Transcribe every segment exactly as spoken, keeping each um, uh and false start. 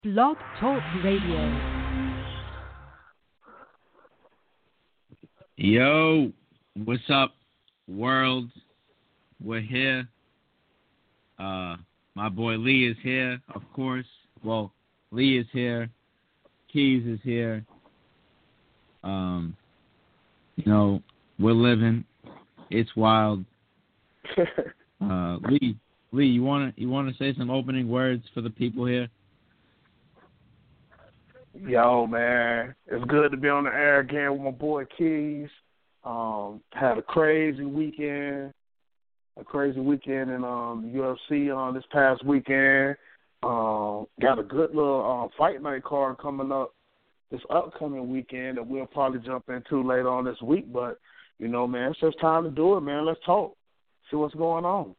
Blog Talk Radio. Yo, what's up, world? We're here. Uh, my boy Lee is here, of course. Well, Lee is here. Keys is here. Um, you know, we're living. It's wild. Uh, Lee, Lee, you wanna you wanna say some opening words for the people here? Yo, man, it's good to be on the air again with my boy Keys. Um, had a crazy weekend, a crazy weekend in um, U F C on this past weekend. Um, got a good little um, fight night card coming up this upcoming weekend that we'll probably jump into later on this week. But, you know, man, it's just time to do it, man. Let's talk. See what's going on.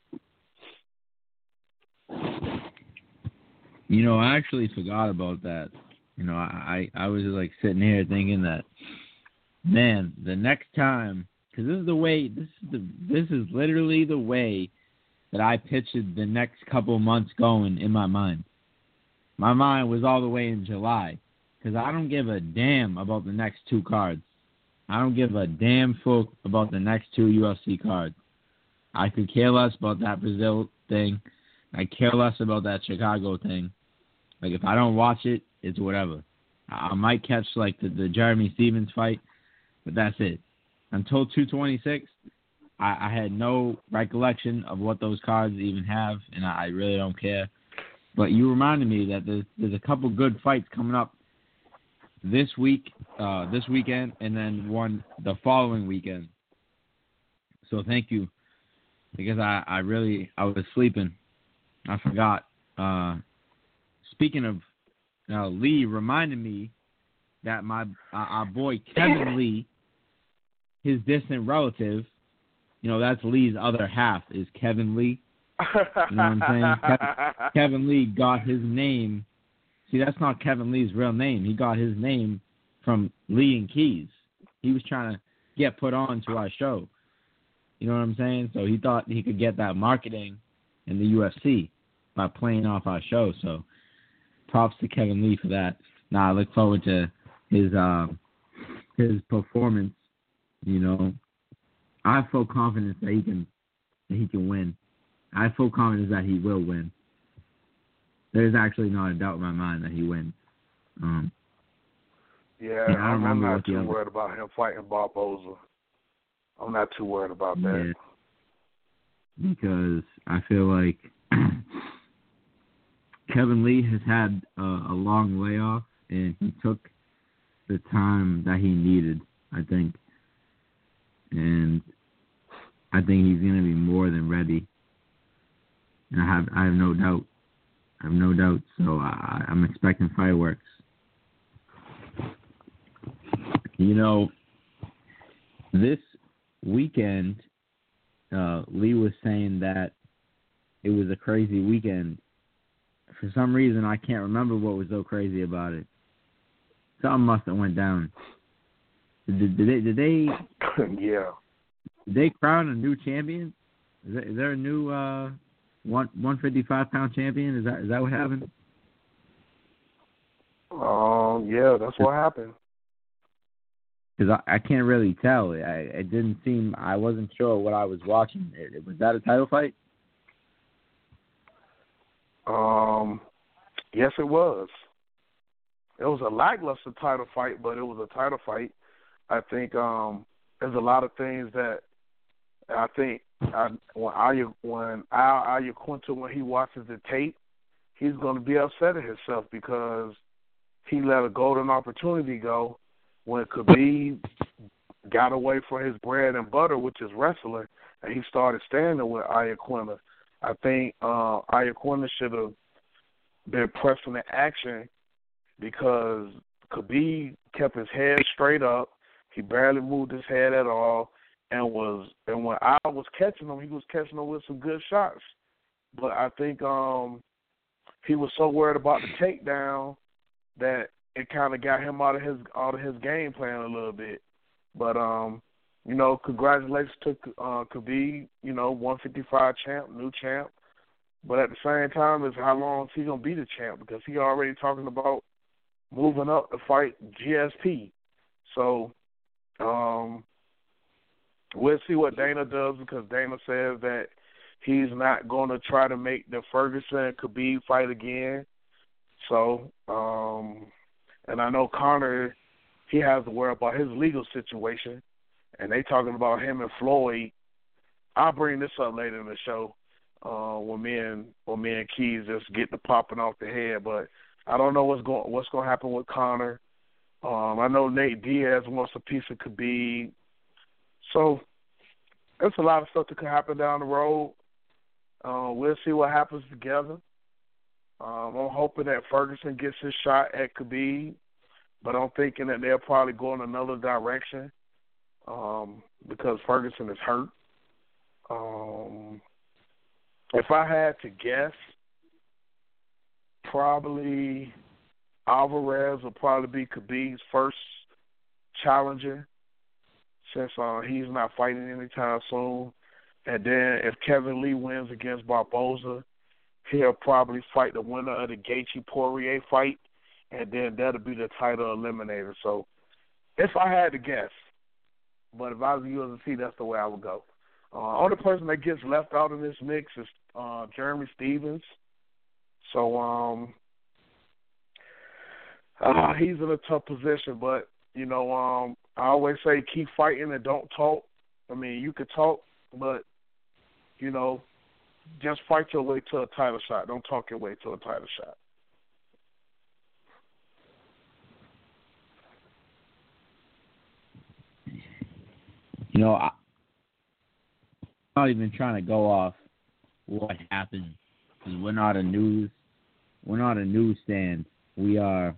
You know, I actually forgot about that. You know, I, I was like sitting here thinking that, man, the next time, because this is the way, this is the, this is literally the way that I pictured the next couple months going in my mind. My mind was all the way in July, because I don't give a damn about the next two cards. I don't give a damn fuck about the next two U F C cards. I could care less about that Brazil thing. I care less about that Chicago thing. Like, if I don't watch it, it's whatever. I might catch, like, the, the Jeremy Stevens fight, but that's it. Until two twenty-six, I, I had no recollection of what those cards even have, and I, I really don't care. But you reminded me that there's, there's a couple good fights coming up this week, uh, this weekend, and then one the following weekend. So thank you, because I, I really, I was sleeping. I forgot. Uh, speaking of Now, Lee reminded me that my uh, our boy Kevin Lee, his distant relative, you know, that's Lee's other half, is Kevin Lee. You know what I'm saying? Kevin, Kevin Lee got his name. See, that's not Kevin Lee's real name. He got his name from Lee and Keys. He was trying to get put on to our show. You know what I'm saying? So he thought he could get that marketing in the U F C by playing off our show. So props to Kevin Lee for that. Now, I look forward to his uh, his performance. You know, I have full confidence that he can that he can win. I have full confidence that he will win. There's actually not a doubt in my mind that he wins. Um, yeah, I don't I'm, I'm remember not what the too other... worried about him fighting Barboza. I'm not too worried about that. Yeah, because I feel like Kevin Lee has had a, a long layoff, and he took the time that he needed, I think. And I think he's going to be more than ready. And I have I have no doubt. I have no doubt. So I, I'm expecting fireworks. You know, this weekend, uh, Lee was saying that it was a crazy weekend. For some reason, I can't remember what was so crazy about it. Something must have went down. Did, did they? Did they? yeah. Did they crown a new champion? Is there, is there a new uh, one one fifty five pound champion? Is that is that what happened? Um. Yeah, that's what happened. Because I, I can't really tell. I, it didn't seem. I wasn't sure what I was watching. It, it, was that a title fight? Um, yes, it was. It was a lackluster title fight, but it was a title fight. I think um, there's a lot of things that I think I, when Aya, when Al Iaquinta, when he watches the tape, he's going to be upset at himself because he let a golden opportunity go when Khabib got away from his bread and butter, which is wrestling, and he started standing with Iaquinta. I think uh, Iaquinta should have been pressing the action because Khabib kept his head straight up. He barely moved his head at all, and was and when I was catching him, he was catching him with some good shots. But I think um, he was so worried about the takedown that it kind of got him out of his out of his game plan a little bit. But um, you know, congratulations to uh, Khabib, you know, one fifty-five champ, new champ. But at the same time, is how long is he gonna be the champ? Because he already talking about moving up to fight G S P. So um, we'll see what Dana does, because Dana says that he's not going to try to make the Ferguson and Khabib fight again. So, um, and I know Conor, he has to worry about his legal situation, and they talking about him and Floyd. I'll bring this up later in the show uh, when me and when me and Keys just get the popping off the head. But I don't know what's going what's going to happen with Conor. Um, I know Nate Diaz wants a piece of Khabib. So there's a lot of stuff that could happen down the road. Uh, we'll see what happens together. Um, I'm hoping that Ferguson gets his shot at Khabib, but I'm thinking that they'll probably go in another direction um, because Ferguson is hurt. Um, if I had to guess, probably Alvarez will probably be Khabib's first challenger, since uh, he's not fighting anytime soon. And then if Kevin Lee wins against Barboza, he'll probably fight the winner of the Gaethje-Poirier fight, and then that'll be the title eliminator. So if I had to guess, but if I was U F C, that's the way I would go. Uh, only person that gets left out of this mix is uh, Jeremy Stephens. So um, uh, he's in a tough position, but, you know, um, I always say keep fighting and don't talk. I mean, you could talk, but, you know, just fight your way to a title shot. Don't talk your way to a title shot. You know, I, I'm not even trying to go off what happened, because we're not a news, we're not a newsstand. We are,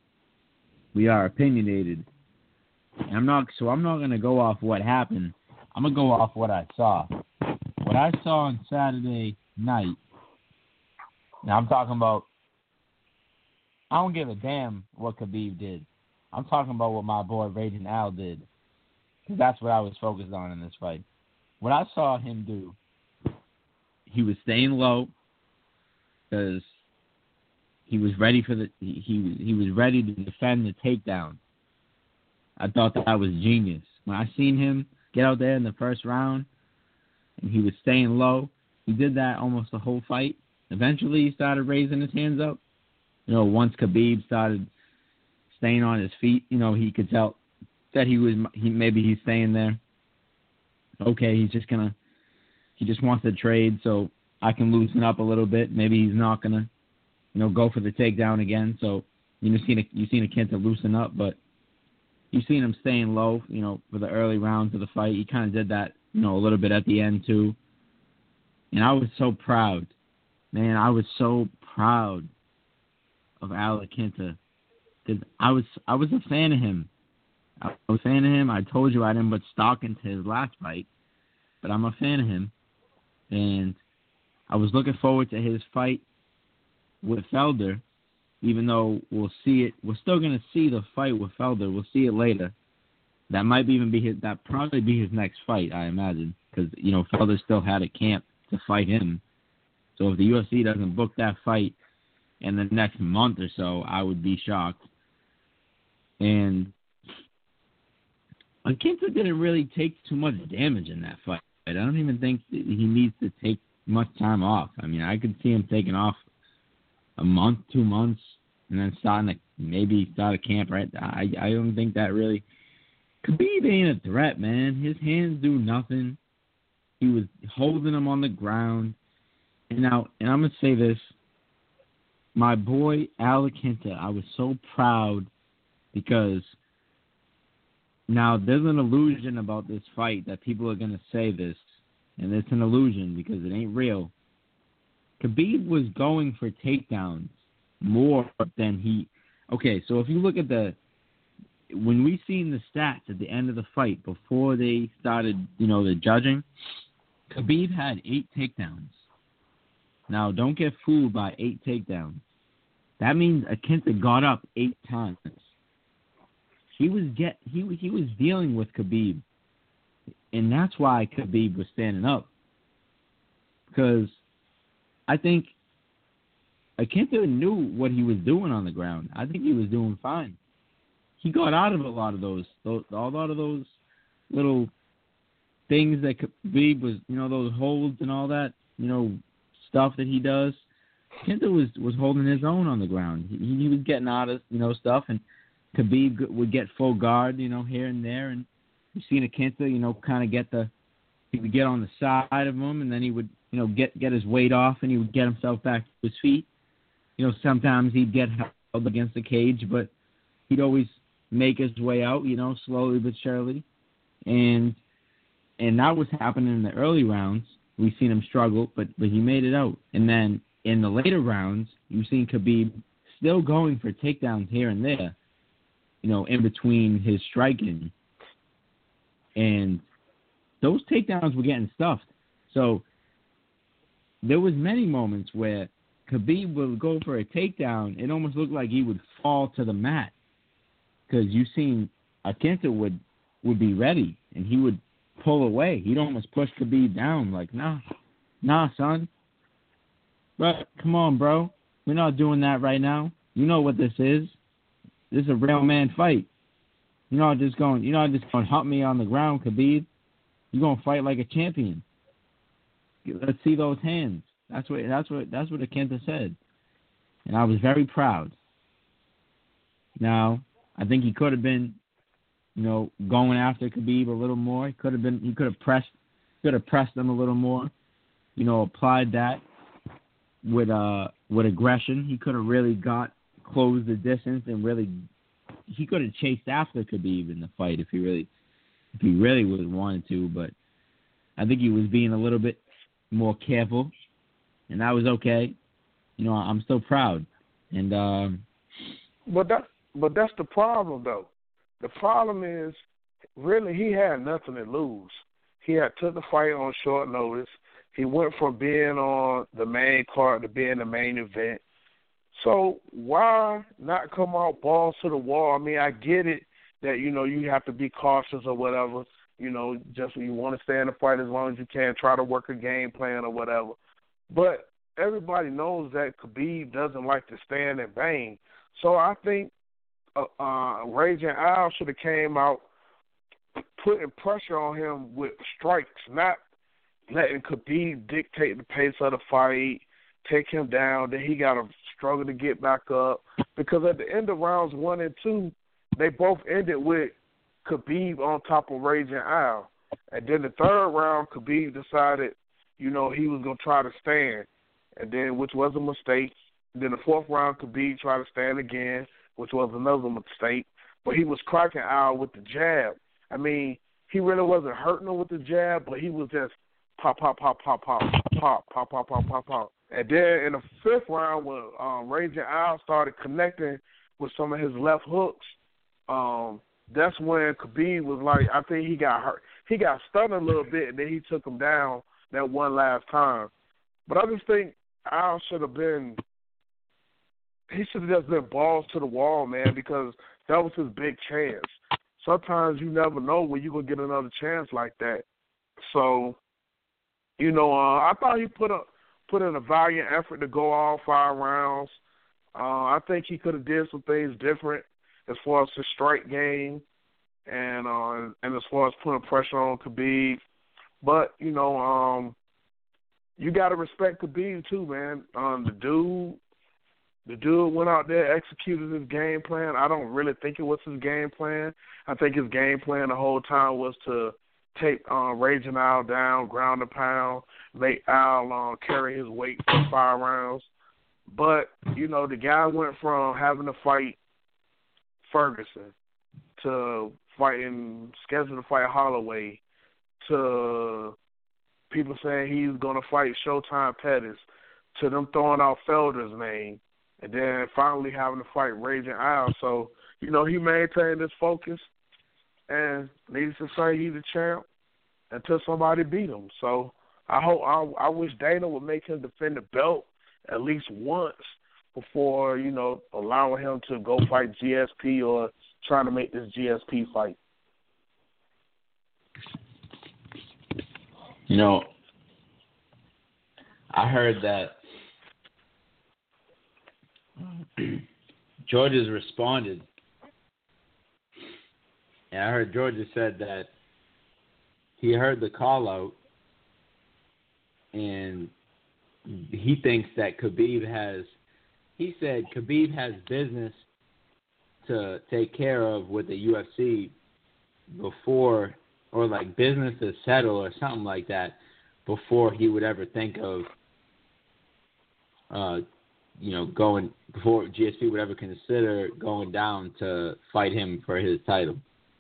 we are opinionated. And I'm not, so I'm not going to go off what happened. I'm going to go off what I saw. What I saw on Saturday night, now I'm talking about, I don't give a damn what Khabib did. I'm talking about what my boy Raging Al did, because that's what I was focused on in this fight. What I saw him do, he was staying low because he was ready for the he, he he was ready to defend the takedown. I thought that was genius. When I seen him get out there in the first round and he was staying low, he did that almost the whole fight. Eventually he started raising his hands up. You know, once Khabib started staying on his feet, you know, he could tell that he was he maybe he's staying there. Okay, he's just gonna he just wants to trade, so I can loosen up a little bit. Maybe he's not gonna, you know, go for the takedown again. So you know, seen you seen Akinta loosen up, but you've seen him staying low, you know, for the early rounds of the fight. He kind of did that, you know, a little bit at the end too. And I was so proud, man. I was so proud of Al Akinta, because I was I was a fan of him. I was a fan of him. I told you I didn't put stock into his last fight, but I'm a fan of him. And I was looking forward to his fight with Felder, even though we'll see it. We're still going to see the fight with Felder. We'll see it later. That might even be his, that probably be his next fight, I imagine, because, you know, Felder still had a camp to fight him. So if the U F C doesn't book that fight in the next month or so, I would be shocked. And Akinta didn't really take too much damage in that fight. I don't even think that he needs to take much time off. I mean, I could see him taking off a month, two months, and then starting to maybe start a camp. Right? I I don't think that really. Khabib ain't a threat, man. His hands do nothing. He was holding him on the ground. And now, and I'm gonna say this, my boy Al Akinta, I was so proud because. Now, there's an illusion about this fight that people are going to say this, and it's an illusion because it ain't real. Khabib was going for takedowns more than he... Okay, so if you look at the... When we seen the stats at the end of the fight, before they started, you know, the judging, Khabib had eight takedowns. Now, don't get fooled by eight takedowns. That means Akinta got up eight times. He was get he he was dealing with Khabib, and that's why Khabib was standing up. Because I think Akinta knew what he was doing on the ground. I think he was doing fine. He got out of a lot of those, those a lot of those little things that Khabib was, you know, those holds and all that, you know, stuff that he does. Akinta was, was holding his own on the ground. He, he was getting out of, you know, stuff, and Khabib would get full guard, you know, here and there, and you've seen Akinta, you know, kind of get the, he would get on the side of him, and then he would, you know, get get his weight off, and he would get himself back to his feet. You know, sometimes he'd get held against the cage, but he'd always make his way out, you know, slowly but surely. And and that was happening in the early rounds. We've seen him struggle, but, but he made it out. And then in the later rounds, you've seen Khabib still going for takedowns here and there, you know, in between his striking. And those takedowns were getting stuffed. So there was many moments where Khabib would go for a takedown. It almost looked like he would fall to the mat, because you've seen Akinta would, would be ready, and he would pull away. He'd almost push Khabib down, like, nah, nah, son. But come on, bro. We're not doing that right now. You know what this is. This is a real man fight. You're not just going, you're not just going to hump me on the ground, Khabib. You're going to fight like a champion. Let's see those hands. That's what that's what that's what Akinta said, and I was very proud. Now, I think he could have been, you know, going after Khabib a little more. He could have been. He could have pressed. Could have pressed him a little more. You know, applied that with uh with aggression. He could have really got closed the distance and really. He could have chased after Khabib in the fight if he really, if he really would have wanted to. But I think he was being a little bit more careful, and that was okay. You know, I'm still proud. And um, but that but that's the problem though. The problem is really he had nothing to lose. He had took the fight on short notice. He went from being on the main card to being the main event. So why not come out balls to the wall? I mean, I get it that, you know, you have to be cautious or whatever. You know, just you want to stay in the fight as long as you can, try to work a game plan or whatever. But everybody knows that Khabib doesn't like to stand and bang. So I think uh, uh, Raging Al should have came out putting pressure on him with strikes, not letting Khabib dictate the pace of the fight, take him down, then he got to struggle to get back up. Because at the end of rounds one and two, they both ended with Khabib on top of Raging Al. And then the third round, Khabib decided, you know, he was going to try to stand, and then which was a mistake. Then the fourth round, Khabib tried to stand again, which was another mistake. But he was cracking Al with the jab. I mean, he really wasn't hurting him with the jab, but he was just pop, pop, pop, pop, pop, pop, pop, pop, pop, pop, pop. And then in the fifth round, when um, Raging Al started connecting with some of his left hooks, um, that's when Khabib was like, I think he got hurt. He got stunned a little bit, and then he took him down that one last time. But I just think Al should have been, he should have just been balls to the wall, man, because that was his big chance. Sometimes you never know when you're going to get another chance like that. So, you know, uh, I thought he put a, put in a valiant effort to go all five rounds. Uh, I think he could have did some things different as far as his strike game and uh, and as far as putting pressure on Khabib. But, you know, um, you got to respect Khabib too, man. Um, the dude, the dude went out there, executed his game plan. I don't really think it was his game plan. I think his game plan the whole time was to take uh, Raging Al down, ground and pound, make Al uh, carry his weight for five rounds. But, you know, the guy went from having to fight Ferguson to fighting, scheduled to fight Holloway, to people saying he's going to fight Showtime Pettis, to them throwing out Felder's name, and then finally having to fight Raging Al. So, you know, he maintained his focus, and needless to say, he's a champ until somebody beat him. So I hope I, I wish Dana would make him defend the belt at least once before, you know, allowing him to go fight G S P or trying to make this G S P fight. You know, I heard that George's responded. And I heard Georgia said that he heard the call out and he thinks that Khabib has, he said Khabib has business to take care of with the U F C before, or like business to settle or something like that before he would ever think of, uh, you know, going, before G S P would ever consider going down to fight him for his title.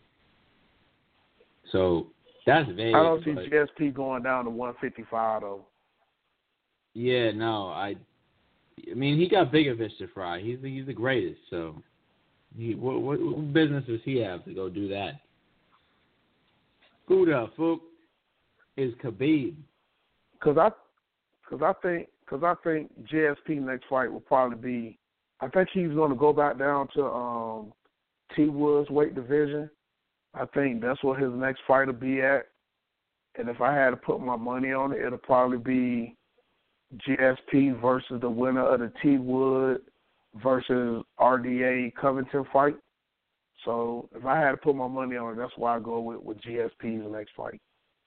So that's vague. I don't see G S P going down to one fifty-five though. Yeah, no, I. I mean, he got bigger fish to fry. He's the, he's the greatest. So, he what, what, what business does he have to go do that? Who the fuck is Khabib? Cause I, cause I think, cause I think G S P next fight will probably be. I think he's going to go back down to um, T Wood's weight division. I think that's what his next fight will be at. And if I had to put my money on it, it'll probably be G S P versus the winner of the T Wood versus R D A Covington fight. So if I had to put my money on it, that's why I go with, with G S P's next fight.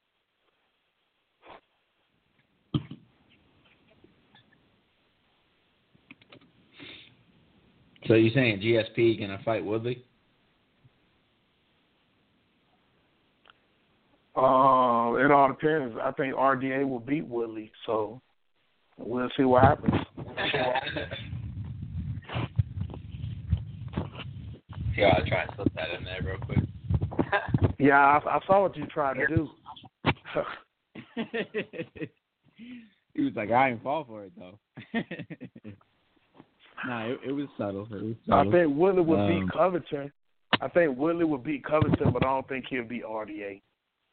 So you're saying G S P gonna fight Woodley? Um, it all depends. I think R D A will beat Woodley, so we'll see what happens. Yeah, I'll try and slip that in there real quick. Yeah, I, I saw what you tried to do. He was like, I didn't fall for it, though. Nah, it, it was subtle. It was subtle. I think Woodley would um, beat Covington. I think Woodley would beat Covington, but I don't think he'll beat R D A.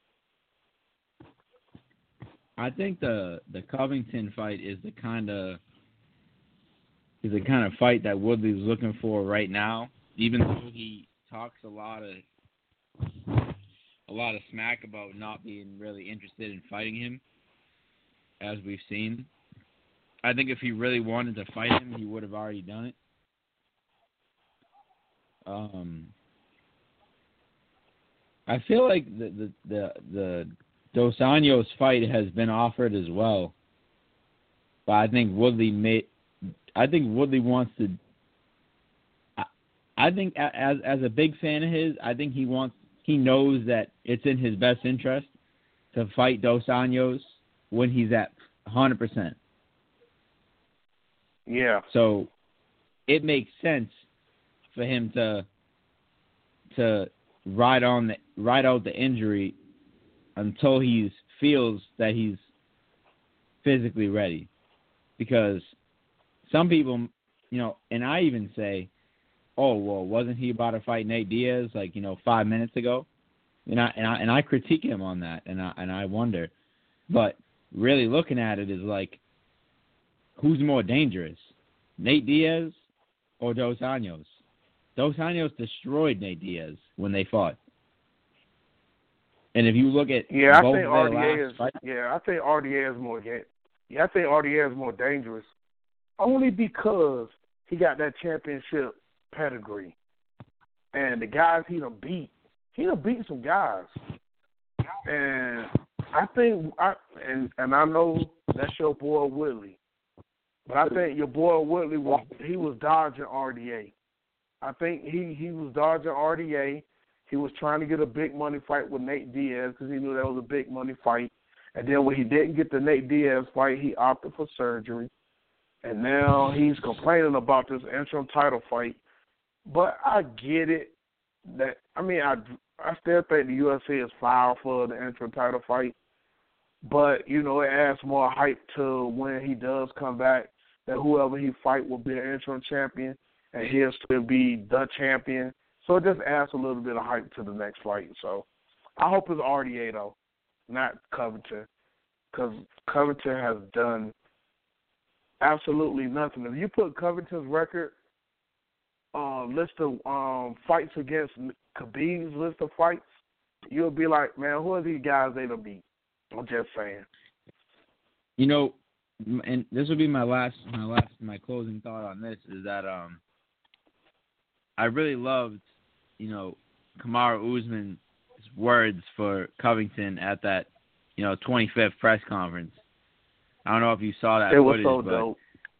I think the the Covington fight is the kind of is the kind of fight that Woodley's looking for right now. Even though he talks a lot of a lot of smack about not being really interested in fighting him, as we've seen, I think if he really wanted to fight him, he would have already done it. Um, I feel like the the the, the Dos Anjos fight has been offered as well, but I think Woodley may. I think Woodley wants to. I, I think as as a big fan of his, I think he wants. He knows that it's in his best interest to fight Dos Anjos when he's at one hundred percent. Yeah. So it makes sense for him to to ride on the ride out the injury until he feels that he's physically ready. Because some people, you know, and I even say, oh, well, wasn't he about to fight Nate Diaz like, you know, five minutes ago? And I and I and I critique him on that, and I and I wonder. But really looking at it is like, who's more dangerous, Nate Diaz or Dos Anjos? Dos Anjos destroyed Nate Diaz when they fought. And if you look at yeah, I both think of R D their A last is fights, yeah, I think R D A is more yeah, I think R D A is more dangerous, only because he got that championship pedigree, and the guys he done beat, he done beat some guys, and I think I and and I know that's your boy Woodley, but I think your boy Woodley was he was dodging R D A. I think he he was dodging R D A. He was trying to get a big money fight with Nate Diaz because he knew that was a big money fight. And then when he didn't get the Nate Diaz fight, he opted for surgery. And now he's complaining about this interim title fight. But I get it. That I mean, I, I still think the U F C is foul for the interim title fight. But, you know, it adds more hype to when he does come back, that whoever he fight will be an interim champion, and he'll still be the champion. So it just adds a little bit of hype to the next fight. So I hope it's R D A, though, not Covington, because Covington has done absolutely nothing. If you put Covington's record uh, list of um, fights against Khabib's list of fights, you'll be like, man, who are these guys they done beat? I'm just saying. You know, and this will be my last, my last, my closing thought on this is that um, I really loved, you know, Kamaru Usman's words for Covington at that, you know, twenty-fifth press conference. I don't know if you saw that. It was footage, so but dope.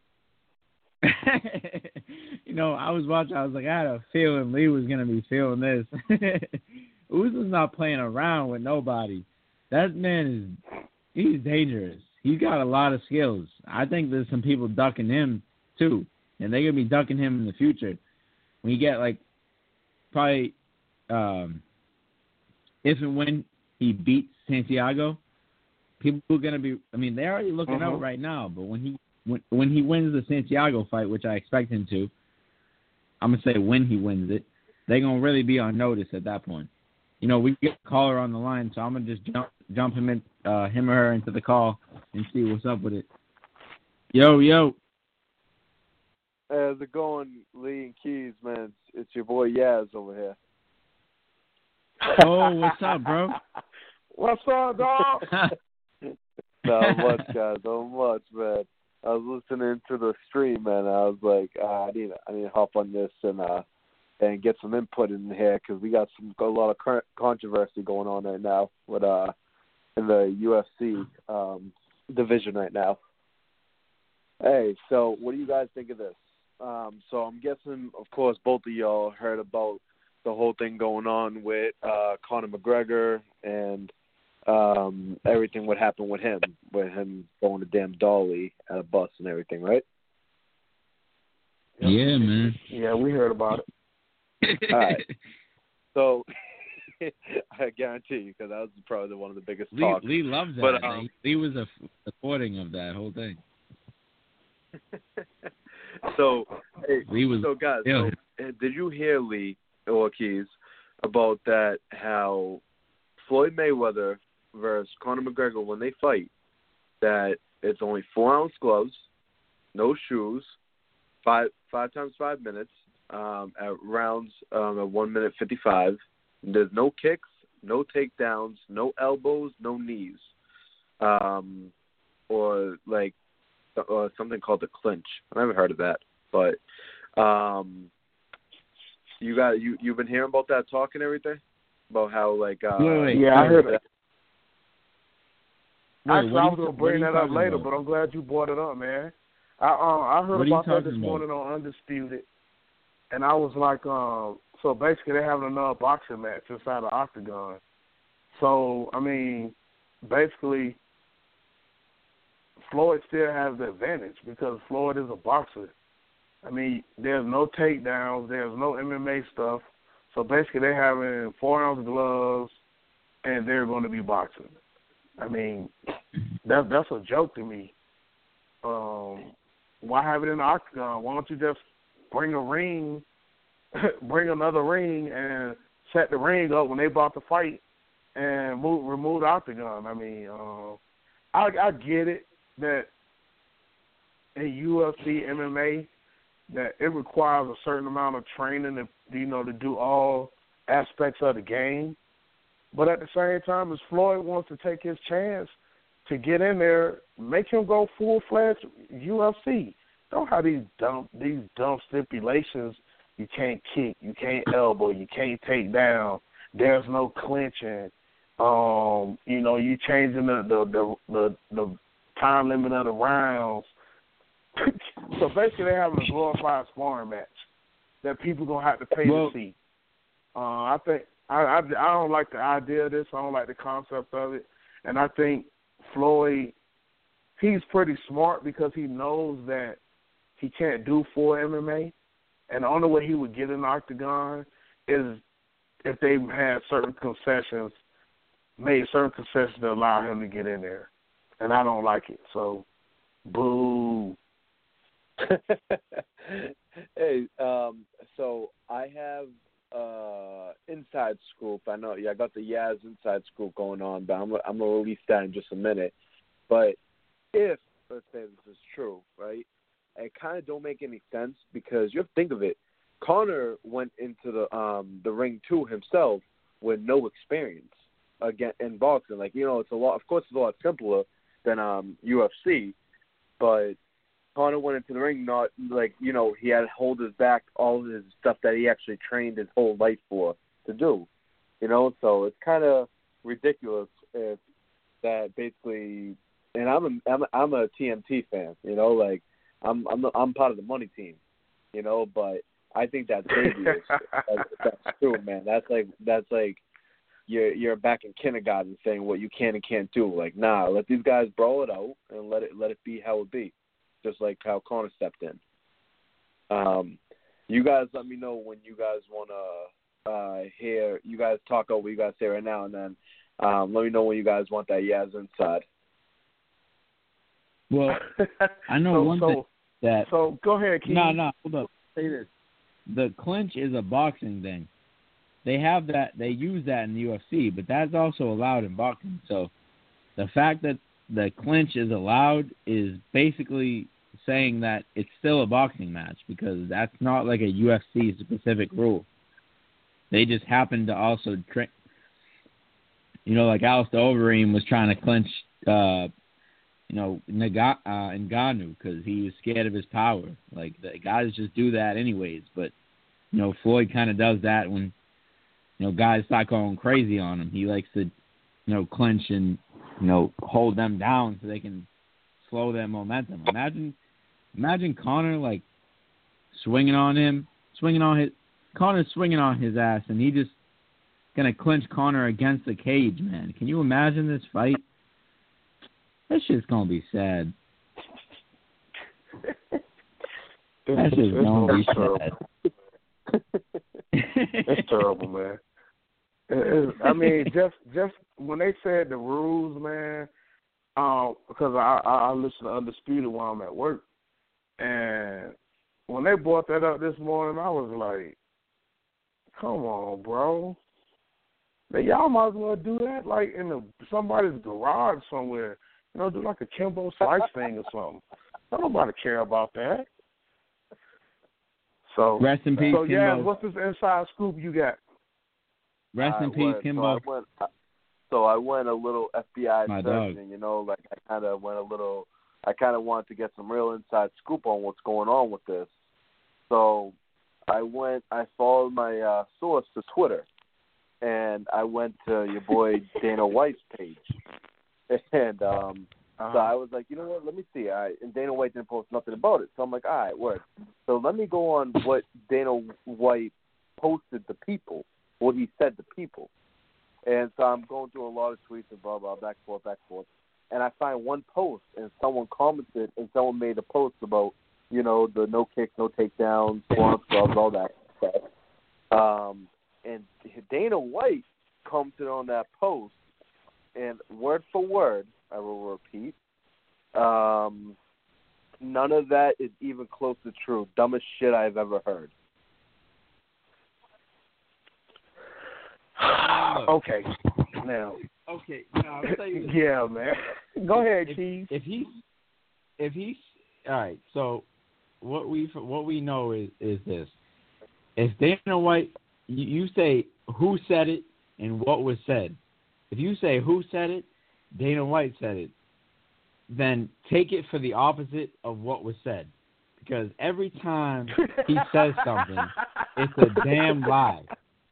you know, I was watching. I was like, I had a feeling Lee was gonna be feeling this. Usman's not playing around with nobody. That man is, he's dangerous. He's got a lot of skills. I think there's some people ducking him too, and they're gonna be ducking him in the future. When you get like, probably, um, if and when he beats Santiago, people are gonna be. I mean, they're already looking mm-hmm. out right now, but when he When, when he wins the Santiago fight, which I expect him to, I'm going to say when he wins it, they're going to really be on notice at that point. You know, we get a caller on the line, so I'm going to just jump jump him in, uh, him or her into the call and see what's up with it. Yo, yo. How's it going, Lee and Keys, man? It's your boy Yaz over here. Oh, what's up, bro? What's up, dog? Not much, guys. Not much, man. I was listening to the stream, and I was like, uh, I need, I need to hop on this and uh, and get some input in here because we got some got a lot of current controversy going on right now with uh in the U F C um, division right now. Hey, so what do you guys think of this? Um, so I'm guessing, of course, both of y'all heard about the whole thing going on with uh, Conor McGregor and um, everything what happened with him, with him going to damn Dolly at a bus and everything, right? Yeah, man. Yeah, we heard about it. All right. So I guarantee you, because that was probably one of the biggest Lee, talks. Lee loves that. But, um, Lee was a supporting of that whole thing. so, hey, Lee was, so guys, yeah. so, did you hear, Lee or Keys, about that? How Floyd Mayweather versus Conor McGregor, when they fight, that it's only four ounce gloves, no shoes, five five times five minutes, um, at rounds um, at one minute fifty five. There's no kicks, no takedowns, no elbows, no knees, um, or like uh, something called the clinch. I never heard of that, but um, you got you you've been hearing about that talk and everything about how like uh, wait, wait, yeah, I heard that. it. Actually, Wait, I was gonna bring that up later, about? but I'm glad you brought it up, man. I um I heard What are you about that this talking morning on Undisputed, and I was like, um, so basically they're having another boxing match inside the octagon. So I mean, basically, Floyd still has the advantage because Floyd is a boxer. I mean, there's no takedowns, there's no M M A stuff. So basically, they're having four ounce gloves, and they're going to be boxing. I mean, that that's a joke to me. Um, why have it in the octagon? Why don't you just bring a ring, bring another ring, and set the ring up when they about to fight, and move remove the octagon? I mean, uh, I I get it that in U F C, M M A, that it requires a certain amount of training to you know to do all aspects of the game. But at the same time, as Floyd wants to take his chance to get in there, make him go full-fledged U F C. Don't have these dumb, these dumb stipulations. You can't kick, you can't elbow, you can't take down. There's no clinching. Um, you know, you changing the the, the the the time limit of the rounds. So basically, they're having a glorified sparring match that people gonna have to pay well, to see. Uh, I think. I, I, I don't like the idea of this. I don't like the concept of it. And I think Floyd, he's pretty smart because he knows that he can't do full M M A. And the only way he would get in the octagon is if they had certain concessions, made certain concessions to allow him to get in there. And I don't like it. So, boo. Hey, um, so I have uh inside scoop. I know, yeah, I got the Yaz inside scoop going on, but I'm I'm gonna release that in just a minute. But if let's say this is true, right? It kind of don't make any sense because you have to think of it. Conor went into the um the ring too himself with no experience again in boxing. Like you know, it's a lot. Of course, it's a lot simpler than um U F C. but Conor went into the ring not like, you know, he had to hold his back all of his stuff that he actually trained his whole life for to do. You know, so it's kind of ridiculous if that basically, and I'm a, I'm a, I'm a T M T fan, you know, like I'm I'm I'm part of the money team, you know, but I think that's crazy. that's, that's true, man. That's like that's like you're you're back in kindergarten saying what you can and can't do. Like, nah, let these guys brawl it out and let it let it be how it be, just like how Conor stepped in. Um, you guys let me know when you guys wanna uh hear you guys talk over what you guys say right now, and then um, let me know when you guys want that Yaz inside. Well, I know so, one so, thing that. So go ahead, Keith. No, no, hold up. Say this. The clinch is a boxing thing. They have that. They use that in the U F C, but that's also allowed in boxing. So the fact that the clinch is allowed is basically saying that it's still a boxing match, because that's not like a U F C specific rule. They just happen to also train. You know, like Alistair Overeem was trying to clinch, uh, you know, Nga- uh, Ngannou because he was scared of his power. Like, the guys just do that anyways. But, you know, Floyd kind of does that when, you know, guys start going crazy on him. He likes to, you know, clinch and, you know, hold them down so they can slow their momentum. Imagine, imagine Conor, like, swinging on him, swinging on his, Conor's swinging on his ass, and he just going to clinch Conor against the cage, man. Can you imagine this fight? That shit's going to be sad. That shit's going to be sad. It's terrible, man. It, I mean, just just when they said the rules, man, um, because I, I, I listen to Undisputed while I'm at work, and when they brought that up this morning, I was like, come on, bro. Man, y'all might as well do that like in the, somebody's garage somewhere. You know, do like a Kimbo Slice thing or something. Don't nobody care about that. So rest in peace, so Kimbo. yeah, what's this inside scoop you got? Rest I in peace, went, Kimbo. So I, went, so I went a little F B I My searching, dog. you know, like I kind of went a little, I kind of wanted to get some real inside scoop on what's going on with this. So I went, I followed my uh, source to Twitter, and I went to your boy Dana White's page. And um, uh-huh. so I was like, you know what, let me see. I, and Dana White didn't post nothing about it. So I'm like, all right, word. So let me go on what Dana White posted to people, what he said to people. And so I'm going through a lot of tweets and blah, blah, back and forth, back and forth. And I find one post, and someone commented, and someone made a post about, you know, the no kicks, no takedowns, swamp gloves, all that stuff. Um, and Dana White commented on that post, and word for word, I will repeat, um, none of that is even close to true. Dumbest shit I've ever heard. Okay, now. Okay, now I'll tell you this. Yeah, man. Go ahead, if, Keith. If he's, if he's, all right. So what we what we know is is this: if Dana White, you, you say who said it and what was said. If you say who said it, Dana White said it, then take it for the opposite of what was said. Because every time he says something, it's a damn lie.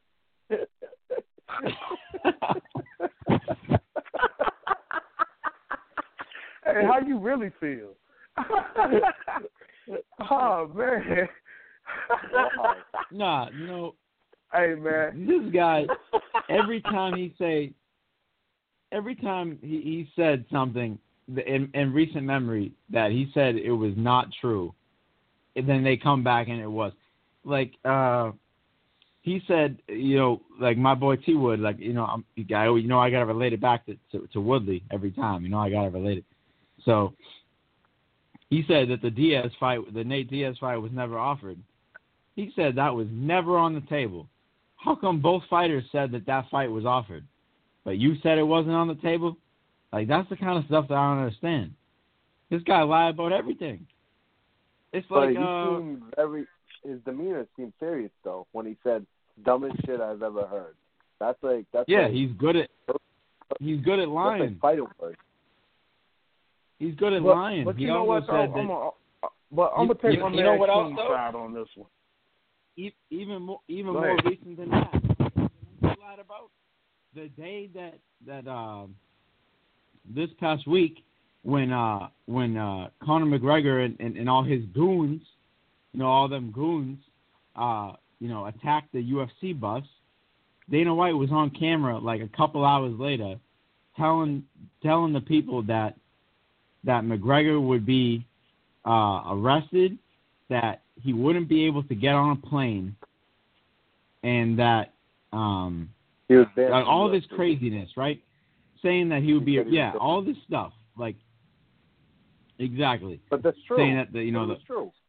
Hey, how you really feel? Oh, man. Nah, you know. Hey, man. This guy, every time he say, every time he, he said something in, in recent memory that he said it was not true, and then they come back and it was. Like, uh, he said, you know, like my boy T Wood, like, you know, I'm, you know, I got to relate it back to, to, to Woodley every time. You know, I got to relate it. So he said that the Diaz fight, the Nate Diaz fight was never offered. He said that was never on the table. How come both fighters said that that fight was offered, but you said it wasn't on the table? Like, that's the kind of stuff that I don't understand. This guy lied about everything. It's like, but he uh, seemed very, his demeanor seemed serious, though, when he said, dumbest shit I've ever heard. That's like, that's yeah, like, he's good at, he's good at that's lying. like fighting words. He's good at but, lying. But he you know what? said I'm, that, I'm a, but I'm you, gonna take you, my you know what else, side on this one. Even more, even Go more ahead. recent than that. I'm glad about the day that that um, this past week when uh, when uh, Conor McGregor and, and, and all his goons, you know, all them goons, uh, you know, attacked the U F C bus. Dana White was on camera like a couple hours later, telling telling the people that that McGregor would be uh, arrested, that he wouldn't be able to get on a plane, and that um, he was banned uh, all from this U F C. crazy,ness, right? Saying that he would He be, said he was yeah, going. all this stuff, like exactly. But that's true. Saying that the, you know But it's the true.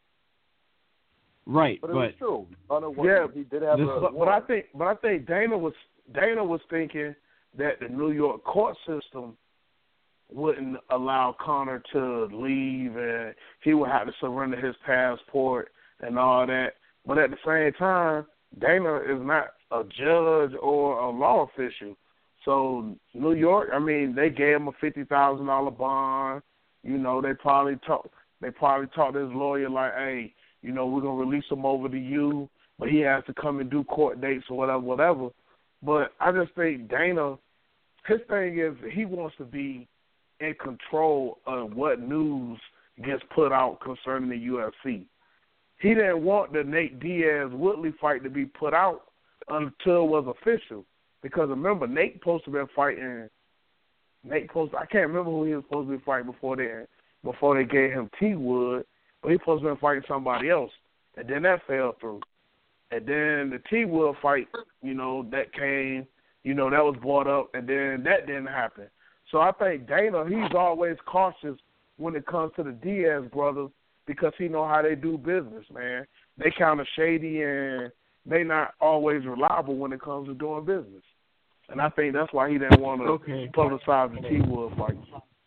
right, But it but was true. Conor was, Yeah, he did have this- a But, but I think, but I think Dana was Dana was thinking that the New York court system wouldn't allow Conor to leave, and he would have to surrender his passport and all that. But at the same time, Dana is not a judge or a law official. So New York, I mean, they gave him a fifty thousand dollar bond. You know, they probably talk. They probably talked to his lawyer like, hey, you know, we're gonna release him over to you, but he has to come and do court dates or whatever, whatever. But I just think Dana, his thing is he wants to be in control of what news gets put out concerning the U F C. He didn't want the Nate Diaz-Woodley fight to be put out until it was official. Because remember, Nate supposed to be fighting. Nate supposed to, I can't remember who he was supposed to be fighting before they before they gave him T Wood, but he supposed to be fighting somebody else, and then that fell through. And then the T Wood fight, you know, that came, you know, that was brought up, and then that didn't happen. So I think Dana, he's always cautious when it comes to the Diaz brothers because he know how they do business, man. They kind of shady and they not always reliable when it comes to doing business. And I think that's why he didn't want to okay. publicize the T Wood fight.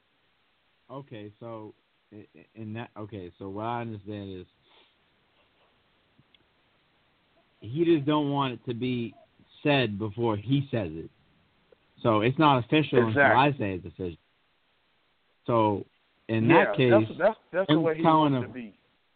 Okay, so in that, okay, so what I understand is he just don't want it to be said before he says it. So it's not official Exactly. until I say it's official. So in yeah, that case, that's, that's, that's the him way he telling wants a, to be.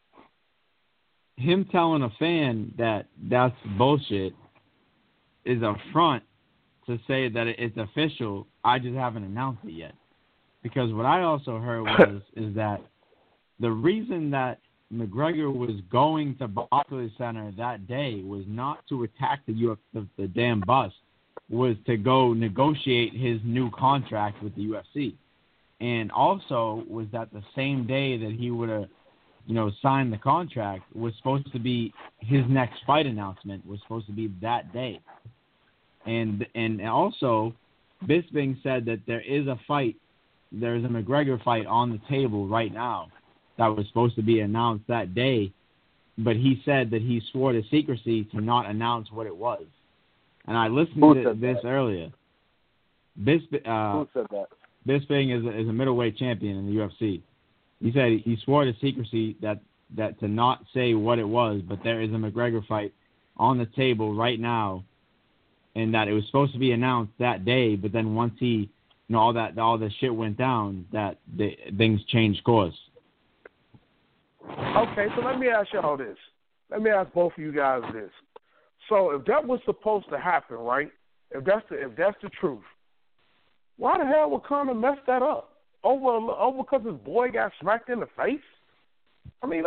him telling a fan that that's bullshit is a front to say that it's official. I just haven't announced it yet. Because what I also heard was is that the reason that McGregor was going to Barclays Center that day was not to attack the U F C, the, the damn bus, was to go negotiate his new contract with the U F C. And also was that the same day that he would have, you know, signed the contract was supposed to be his next fight announcement was supposed to be that day. And and also, Bisping said that there is a fight, there's a McGregor fight on the table right now that was supposed to be announced that day, but he said that he swore to secrecy to not announce what it was. And I listened Who to said this that? earlier. Bisp- uh, Who said that? Bisping is a, is a middleweight champion in the U F C. He said he swore to secrecy that, that to not say what it was, but there is a McGregor fight on the table right now, and that it was supposed to be announced that day, but then once he, you know, all that all the shit went down, that the, things changed course. Okay, so let me ask y'all this. Let me ask both of you guys this. So if that was supposed to happen, right? If that's the if that's the truth, why the hell would Conor mess that up over over because his boy got smacked in the face? I mean,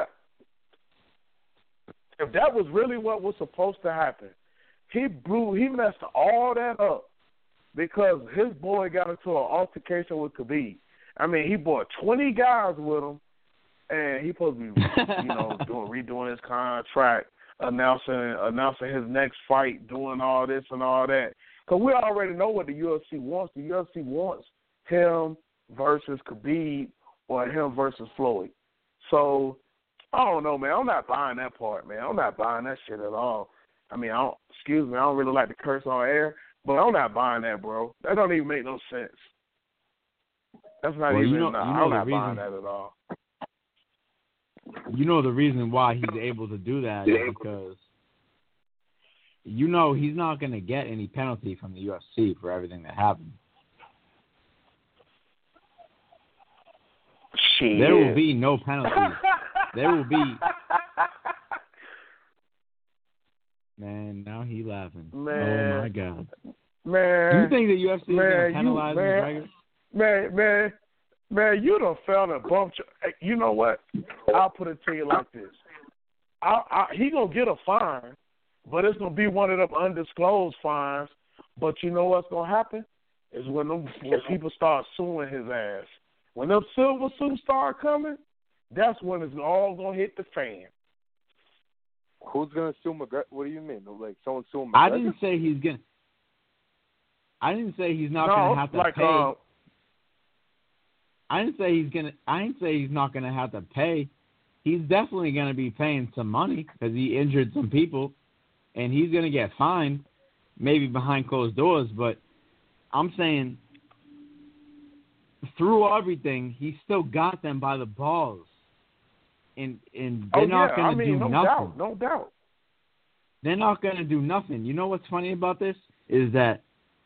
if that was really what was supposed to happen, he blew he messed all that up because his boy got into an altercation with Khabib. I mean, he brought twenty guys with him. And he's supposed to be, you know, doing redoing his contract, announcing announcing his next fight, doing all this and all that. Because we already know what the U F C wants. The U F C wants him versus Khabib or him versus Floyd. So, I don't know, man. I'm not buying that part, man. I'm not buying that shit at all. I mean, I don't, excuse me, I don't really like to curse on air, but I'm not buying that, bro. That don't even make no sense. That's not well, even, you know, nah, you know I'm the not reason, buying that at all. You know the reason why he's able to do that is because you know he's not going to get any penalty from the U F C for everything that happened. Shit. There will be no penalties. There will be. Man, now he laughing. Man. Oh my God. Man. Do you think the U F C is man, going to penalize you, man, McGregor? Man, man, man, you done found a bump. You know what? I'll put it to you like this. I, I, he gonna get a fine, but it's gonna be one of them undisclosed fines. But you know what's gonna happen is when them when people start suing his ass. When them silver suits start coming, that's when it's all gonna hit the fan. Who's gonna sue McGregor? What do you mean? Like someone suing McGregor? I didn't say he's gonna. I didn't say he's not no, gonna have to like, pay. Uh, I didn't say he's gonna. I didn't say he's not gonna have to pay. He's definitely gonna be paying some money because he injured some people, and he's gonna get fined, maybe behind closed doors. But I'm saying, through everything, he still got them by the balls, and and they're oh, not yeah, gonna I mean, do no nothing. doubt, no doubt. They're not gonna do nothing. You know what's funny about this is that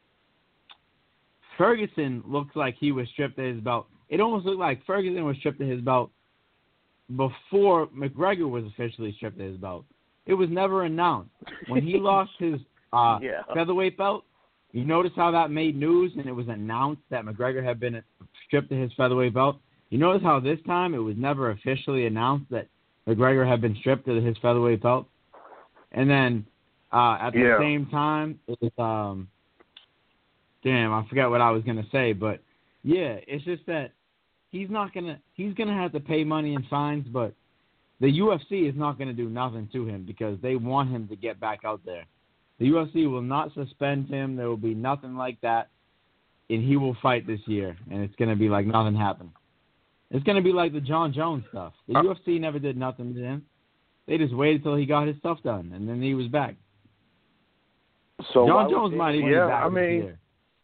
Ferguson looks like he was stripped of his belt. It almost looked like Ferguson was stripped of his belt before McGregor was officially stripped of his belt. It was never announced. When he lost his uh, yeah. featherweight belt, you notice how that made news and it was announced that McGregor had been stripped of his featherweight belt? You notice how this time it was never officially announced that McGregor had been stripped of his featherweight belt? And then uh, at the yeah. same time, it was, um, damn, I forgot what I was going to say, but yeah, it's just that he's not going to, he's going to have to pay money and fines, but the U F C is not going to do nothing to him because they want him to get back out there. The U F C will not suspend him. There will be nothing like that, and he will fight this year, and it's going to be like nothing happened. It's going to be like the John Jones stuff. The uh, U F C never did nothing to him. They just waited till he got his stuff done, and then he was back. So John Jones might even yeah, be back I this mean, year.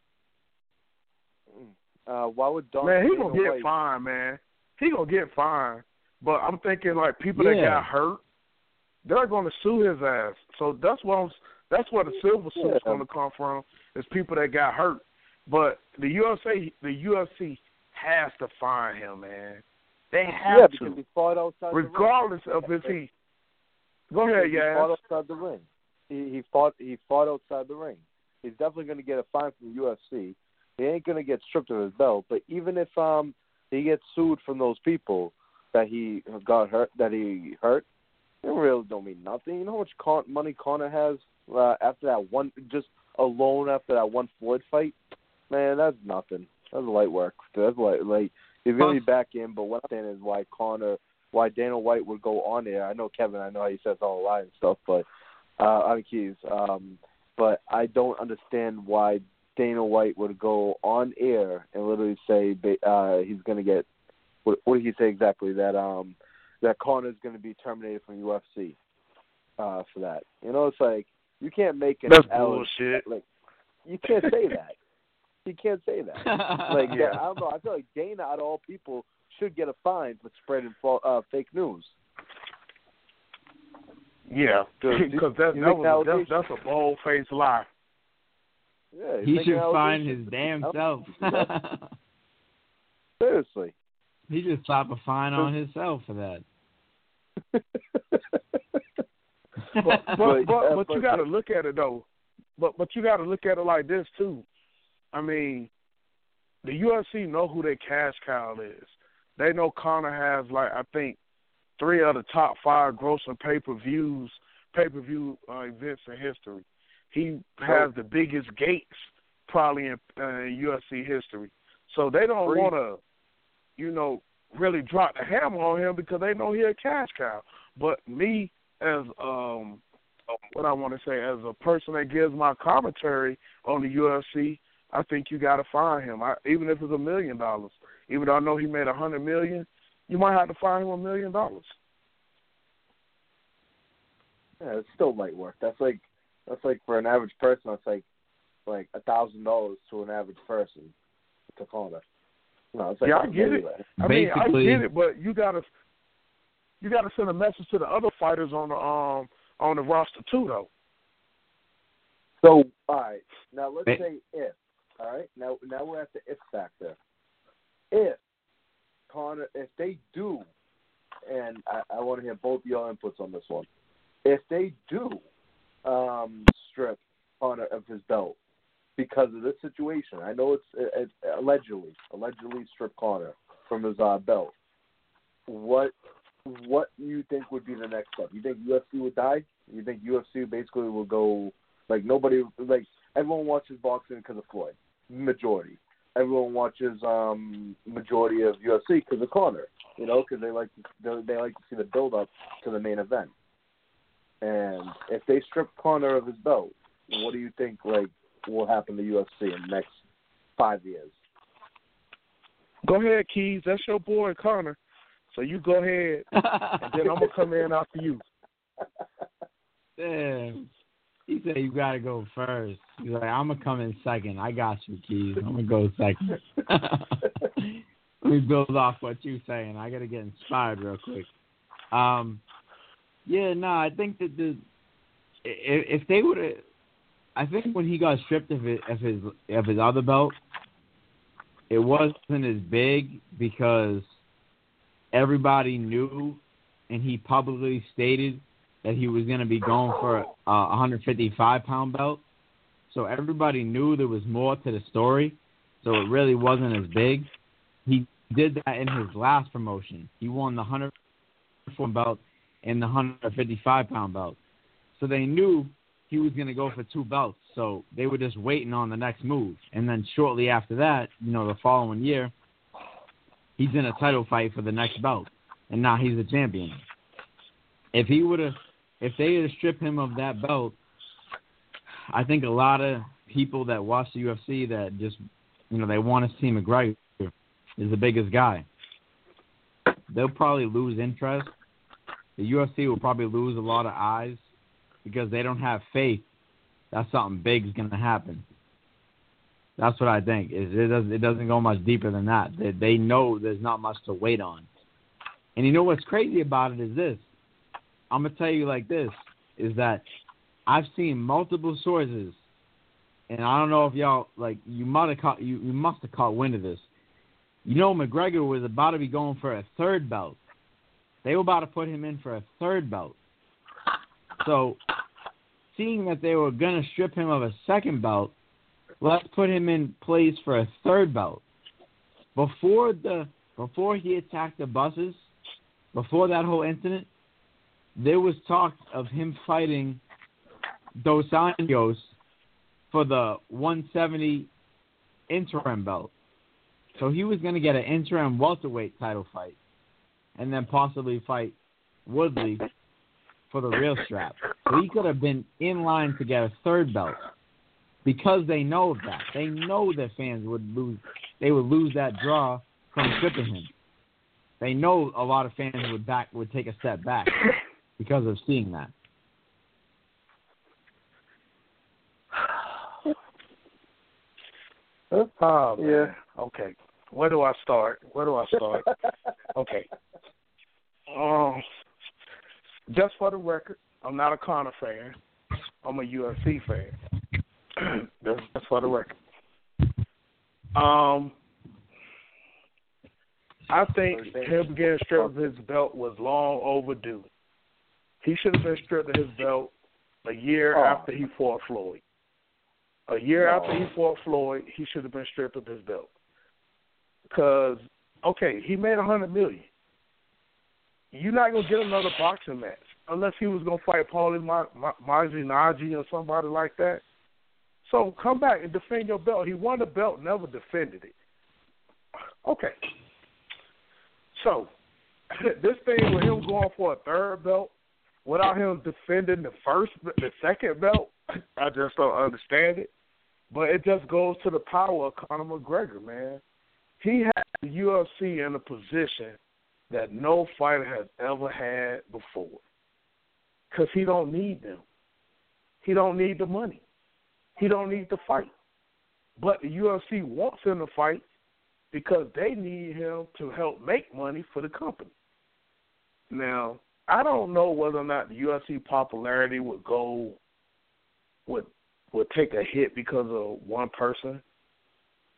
Uh, why would Don man, he Dana gonna get White- fined, man. He gonna get fined. But I'm thinking like people Yeah. that got hurt, they're gonna sue his ass. So that's what I'm, that's where the silver suit's Yeah. gonna come from. Is people that got hurt. But the U F C, the U F C has to fine him, man. They have yeah, to, because he fought outside regardless the ring. of if he. Go ahead, He yeah. fought outside the ring. He, he fought. He fought outside the ring. He's definitely going to get a fine from the U F C. He ain't going to get stripped of his belt. But even if um he gets sued from those people that he got hurt, that he hurt, it really don't mean nothing. You know how much con- money Conor has uh, after that one, just alone after that one Floyd fight? Man, that's nothing. That's light work. That's light. Like he's going to be back in. But what I'm saying is why Conor, why Dana White would go on there. I know Kevin. I know how he says all the lie and stuff, but uh, on keys. Um, but I don't understand why Dana White would go on air and literally say uh, he's going to get. What, what did he say exactly? That um, that Connor's going to be terminated from U F C uh, for that. You know, it's like you can't make an That's L- bullshit. Like you can't say that. You can't say that. Like Yeah. I don't know. I feel like Dana, out of all people, should get a fine for spreading fa- uh, fake news. Yeah, because that, he's that making was, that's, allegations. that's a bold-faced lie. Yeah, he's He making should find his allegations. damn Oh, self. Seriously. He should slap a fine on himself for that. But but But, but, uh, but you but- got to look at it though. But but you got to look at it like this too. I mean, the U F C know who their cash cow is. They know Conor has like I think three of the top five grossing pay per views pay per view uh, events in history. He has the biggest gates probably in, uh, in U F C history. So they don't Three. want to, you know, really drop the hammer on him because they know he's a cash cow. But me as um what I want to say as a person that gives my commentary on the U F C, I think you got to fine him. I, even if it's a million dollars, even though I know he made a hundred million, you might have to fine him a million dollars. Yeah, it's still light work. That's like that's like for an average person, that's like like a thousand dollars to an average person to Conor. No, it's like Yeah, I get it. I mean, I Basically- get it, but you gotta you gotta send a message to the other fighters on the um on the roster too, though. So, all right. Now let's Hey. say if. All right. Now, now we're at the if factor. If Conor, if they do, and I, I want to hear both your inputs on this one. If they do um, strip Conor of his belt because of this situation, I know it's, it's allegedly, allegedly strip Conor from his uh, belt. What what do you think would be the next step? You think U F C would die? You think U F C basically will go, like, nobody, like, everyone watches boxing because of Floyd, majority. Everyone watches um, majority of U F C because of Conor, you know, because they like to, they like to see the build up to the main event. And if they strip Conor of his belt, what do you think, like, will happen to U F C in the next five years? Go ahead, Keys. That's your boy, Conor. So you go ahead, and then I'm gonna come in after you. Damn. He said you gotta go first. He's like, I'm gonna come in second. I got you, Keys. I'm gonna go second. Let me build off what you're saying. I gotta get inspired real quick. Um, yeah, no, I think that the if, if they would have, I think when he got stripped of his of his of his other belt, it wasn't as big because everybody knew, and he publicly stated that he was going to be going for a one fifty-five pound belt. So everybody knew there was more to the story. So it really wasn't as big. He did that in his last promotion. He won the one forty belt and the one fifty-five pound belt. So they knew he was going to go for two belts. So they were just waiting on the next move. And then shortly after that, you know, the following year, he's in a title fight for the next belt. And now he's a champion. If he would have, if they had stripped him of that belt, I think a lot of people that watch the U F C that just, you know, they want to see McGregor is the biggest guy. They'll probably lose interest. The U F C will probably lose a lot of eyes because they don't have faith that something big is going to happen. That's what I think. It doesn't, it doesn't go much deeper than that. They, they know there's not much to wait on. And you know what's crazy about it is this. I'm going to tell you like this, is that I've seen multiple sources, and I don't know if y'all, like, you might have caught, you, you must have caught wind of this. You know McGregor was about to be going for a third belt. They were about to put him in for a third belt. So, seeing that they were going to strip him of a second belt, let's put him in place for a third belt. Before the before he attacked the buses, before that whole incident, there was talk of him fighting Dos Anjos for the one seventy interim belt. So he was going to get an interim welterweight title fight and then possibly fight Woodley for the real strap. So he could have been in line to get a third belt because they know that. They know that fans would lose. They would lose that draw from stripping him. They know a lot of fans would back would take a step back because of seeing that. Oh, man. Yeah. Okay. Where do I start? Where do I start? Okay. Um, just for the record, I'm not a Conor fan. I'm a U F C fan. That's, that's for the record. Um, I think him getting stripped of his belt was long overdue. He should have been stripped of his belt a year oh. after he fought Floyd. A year oh. after he fought Floyd, he should have been stripped of his belt. Because, okay, he made one hundred million dollars. You're not going to get another boxing match unless he was going to fight Paulie Malignaggi or somebody like that. So come back and defend your belt. He won the belt, never defended it. Okay. So this thing with him going for a third belt without him defending the first, the second belt, I just don't understand it. But it just goes to the power of Conor McGregor, man. He has the U F C in a position that no fighter has ever had before because he don't need them. He don't need the money. He don't need to fight. But the U F C wants him to fight because they need him to help make money for the company. Now, I don't know whether or not the U F C popularity would go, would would take a hit because of one person.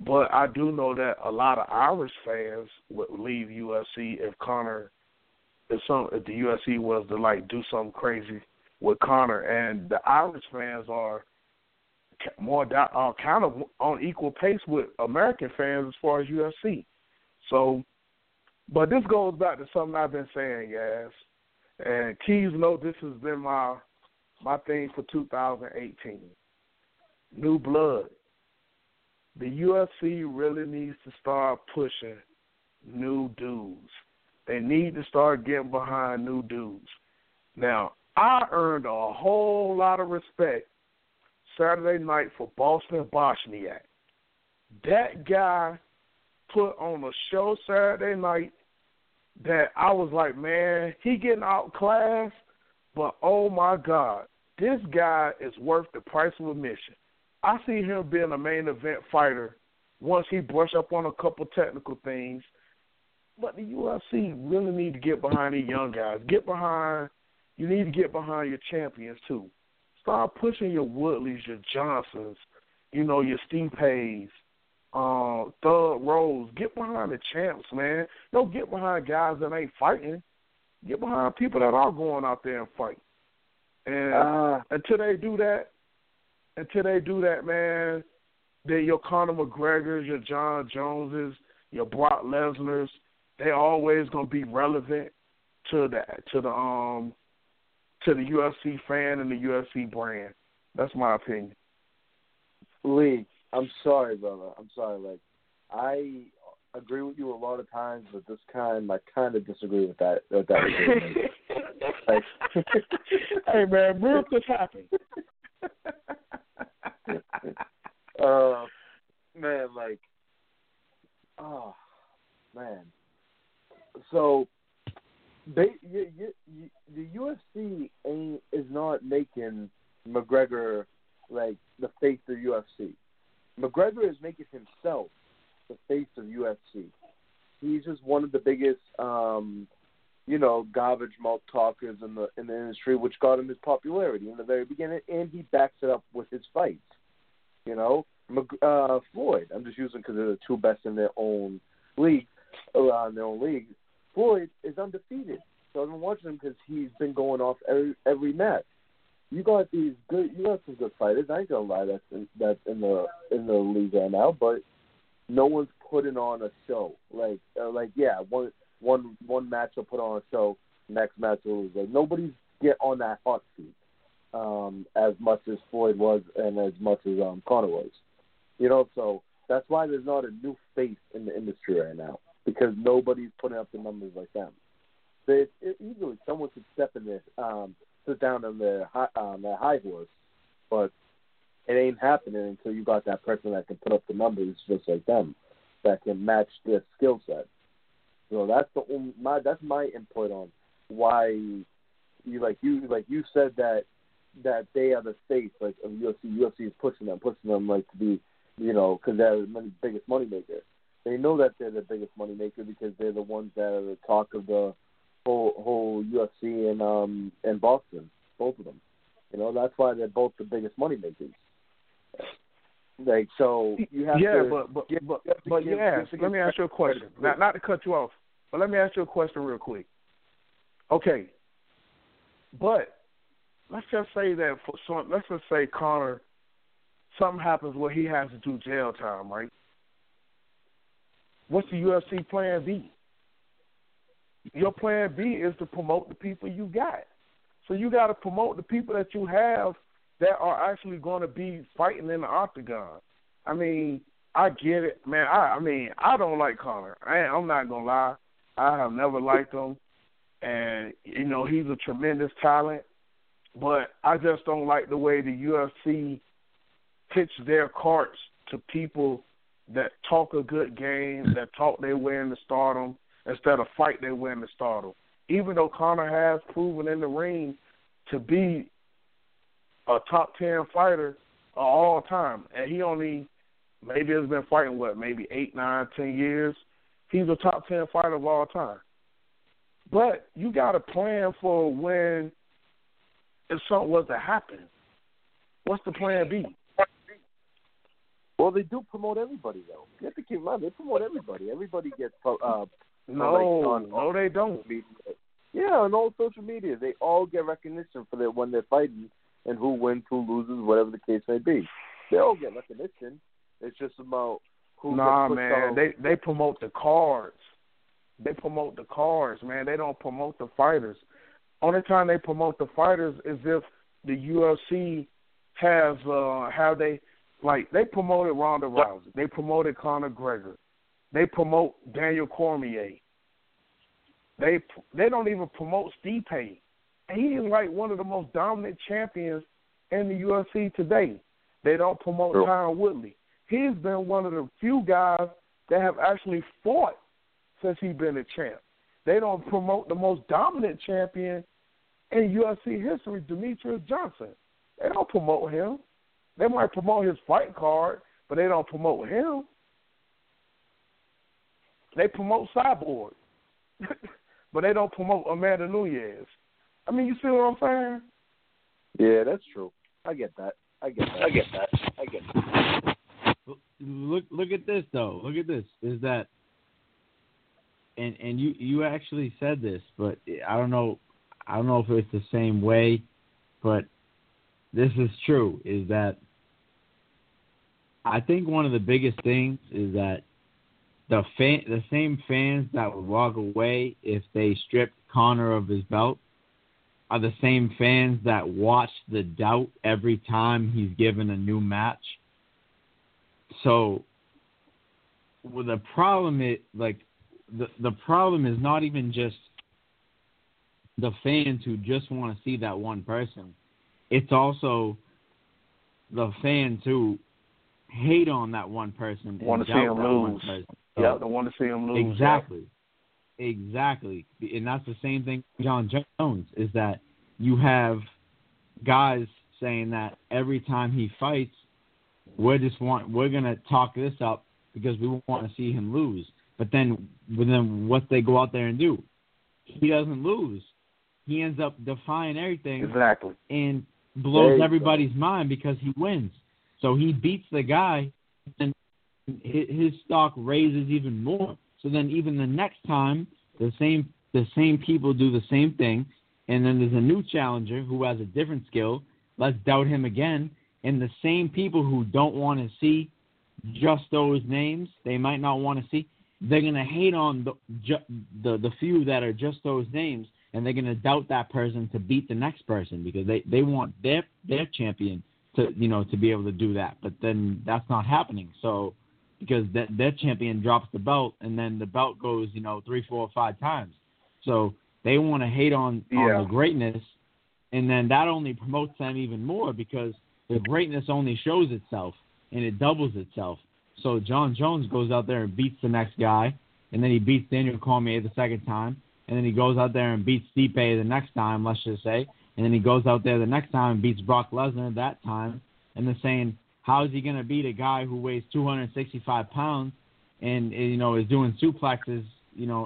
But I do know that a lot of Irish fans would leave U F C if Conor, if some, if the U F C was to like do something crazy with Conor, and the Irish fans are more uh, kind of on equal pace with American fans as far as U F C. So, but this goes back to something I've been saying, guys. And Keys know this has been my my thing for two thousand eighteen. New blood. The U F C really needs to start pushing new dudes. They need to start getting behind new dudes. Now, I earned a whole lot of respect Saturday night for Boston Bochniak. That guy put on a show Saturday night that I was like, man, he getting outclassed, but oh my God, this guy is worth the price of admission. I see him being a main event fighter once he brush up on a couple technical things. But the U F C really need to get behind these young guys. Get behind, you need to get behind your champions too. Start pushing your Woodleys, your Johnsons, you know, your Stipe's, uh, Thug Rose. Get behind the champs, man. Don't get behind guys that ain't fighting. Get behind people that are going out there and fight. And uh, until they do that, Until they do that, man, then your Conor McGregors, your John Joneses, your Brock Lesnar's, they always gonna be relevant to the to the um to the U F C fan and the U F C brand. That's my opinion. Lee, I'm sorry, brother. I'm sorry. Like, I agree with you a lot of times, but this time I kind of disagree with that. With that like, hey, man, miracles happen. uh, man, like, oh, man. So, they, you, you, you, the U F C ain't is not making McGregor like the face of U F C. McGregor is making himself the face of U F C. He's just one of the biggest, um, you know, garbage mouth talkers in the in the industry, which got him his popularity in the very beginning, and he backs it up with his fights. You know, uh, Floyd. I'm just using because they're the two best in their own league, uh, in their own league. Floyd is undefeated, so I've been watching him because he's been going off every every match. You got these good, you got some good fighters. I ain't gonna lie, that's in, that's in the in the league right now, but no one's putting on a show. Like, uh, like yeah, one one one match will put on a show, next match will lose. Like, nobody's get on that hot seat um, as much as Floyd was and as much as um, Conor was. You know, so that's why there's not a new face in the industry right now, because nobody's putting up the numbers like them. So it, it, easily someone could step in there, um, sit down on their high, um, their high horse, but it ain't happening until you got that person that can put up the numbers just like them, that can match their skill set. So that's the only, my that's my input on why you like you like you said that that they are the face like of U F C. U F C is pushing them, pushing them like to be, you know, because they're the biggest moneymaker. They know that they're the biggest moneymaker because they're the ones that are the talk of the whole whole U F C and um and Boston, both of them. You know, that's why they're both the biggest moneymakers. Like, so you have yeah, to but but get, but, but, but give, yeah. Let me ask you a question. Not not to cut you off, but let me ask you a question real quick. Okay, but let's just say that for some, let's just say Conor, something happens where he has to do jail time, right? What's the U F C plan B? Your plan B is to promote the people you got. So you got to promote the people that you have that are actually going to be fighting in the octagon. I mean, I get it, man. I, I mean, I don't like Conor. I, I'm not going to lie. I have never liked him. And, you know, he's a tremendous talent. But I just don't like the way the U F C pitch their carts to people that talk a good game, that talk their way into stardom, instead of fight their way into stardom. Even though Conor has proven in the ring to be a top ten fighter of all time, and he only maybe has been fighting, what, maybe eight, nine, ten years. He's a top ten fighter of all time. But you got to plan for when, if something was to happen, what's the plan B? Well, they do promote everybody though. You have to keep in mind they promote everybody. Everybody gets uh, no, like, on, no, they don't. Media. Yeah, on all social media, they all get recognition for their when they're fighting and who wins, who loses, whatever the case may be. They all get recognition. It's just about who. Nah, gets man, on. they they promote the cards. They promote the cards, man. They don't promote the fighters. Only time they promote the fighters is if the U F C has uh, how they like they promoted Ronda Rousey. They promoted Conor McGregor. They promote Daniel Cormier. They they don't even promote Stipe. And he is like one of the most dominant champions in the U F C today. They don't promote Sure. Tyron Woodley. He's been one of the few guys that have actually fought since he's been a champ. They don't promote the most dominant champion in U F C history, Demetrius Johnson. They don't promote him. They might promote his fight card, but they don't promote him. They promote Cyborg, but they don't promote Amanda Nunes. I mean, you see what I'm saying? Yeah, that's true. I get that. I get that. I get that. I get that. Look, look at this though. Look at this. Is that, and and you you actually said this, but I don't know. I don't know if it's the same way, but this is true. Is that I think one of the biggest things is that the fan, the same fans that would walk away if they stripped Conor of his belt are the same fans that watch the doubt every time he's given a new match. So, well, the problem is like the the problem is not even just the fans who just want to see that one person. It's also the fans who hate on that one person. Want to see him lose. Yeah, they want to see him lose. Exactly. Yeah. Exactly. And that's the same thing with John Jones, is that you have guys saying that every time he fights, we're just want we're gonna talk this up because we want to see him lose. But then, but then what they go out there and do, he doesn't lose. He ends up defying everything. Exactly. And blows everybody's go. mind because he wins. So he beats the guy, and his stock raises even more. So then, even the next time, the same the same people do the same thing, and then there's a new challenger who has a different skill. Let's doubt him again. And the same people who don't want to see just those names, they might not want to see. They're gonna hate on the the the few that are just those names, and they're gonna doubt that person to beat the next person because they, they want their their champion to you know to be able to do that. But then that's not happening. So because that their champion drops the belt, and then the belt goes you know three, four, five times. So they want to hate on, yeah. on the greatness, and then that only promotes them even more because the greatness only shows itself and it doubles itself. So John Jones goes out there and beats the next guy, and then he beats Daniel Cormier the second time, and then he goes out there and beats Stipe the next time, let's just say, and then he goes out there the next time and beats Brock Lesnar that time, and they're saying, how is he going to beat a guy who weighs two hundred sixty-five pounds and, you know, is doing suplexes, you know,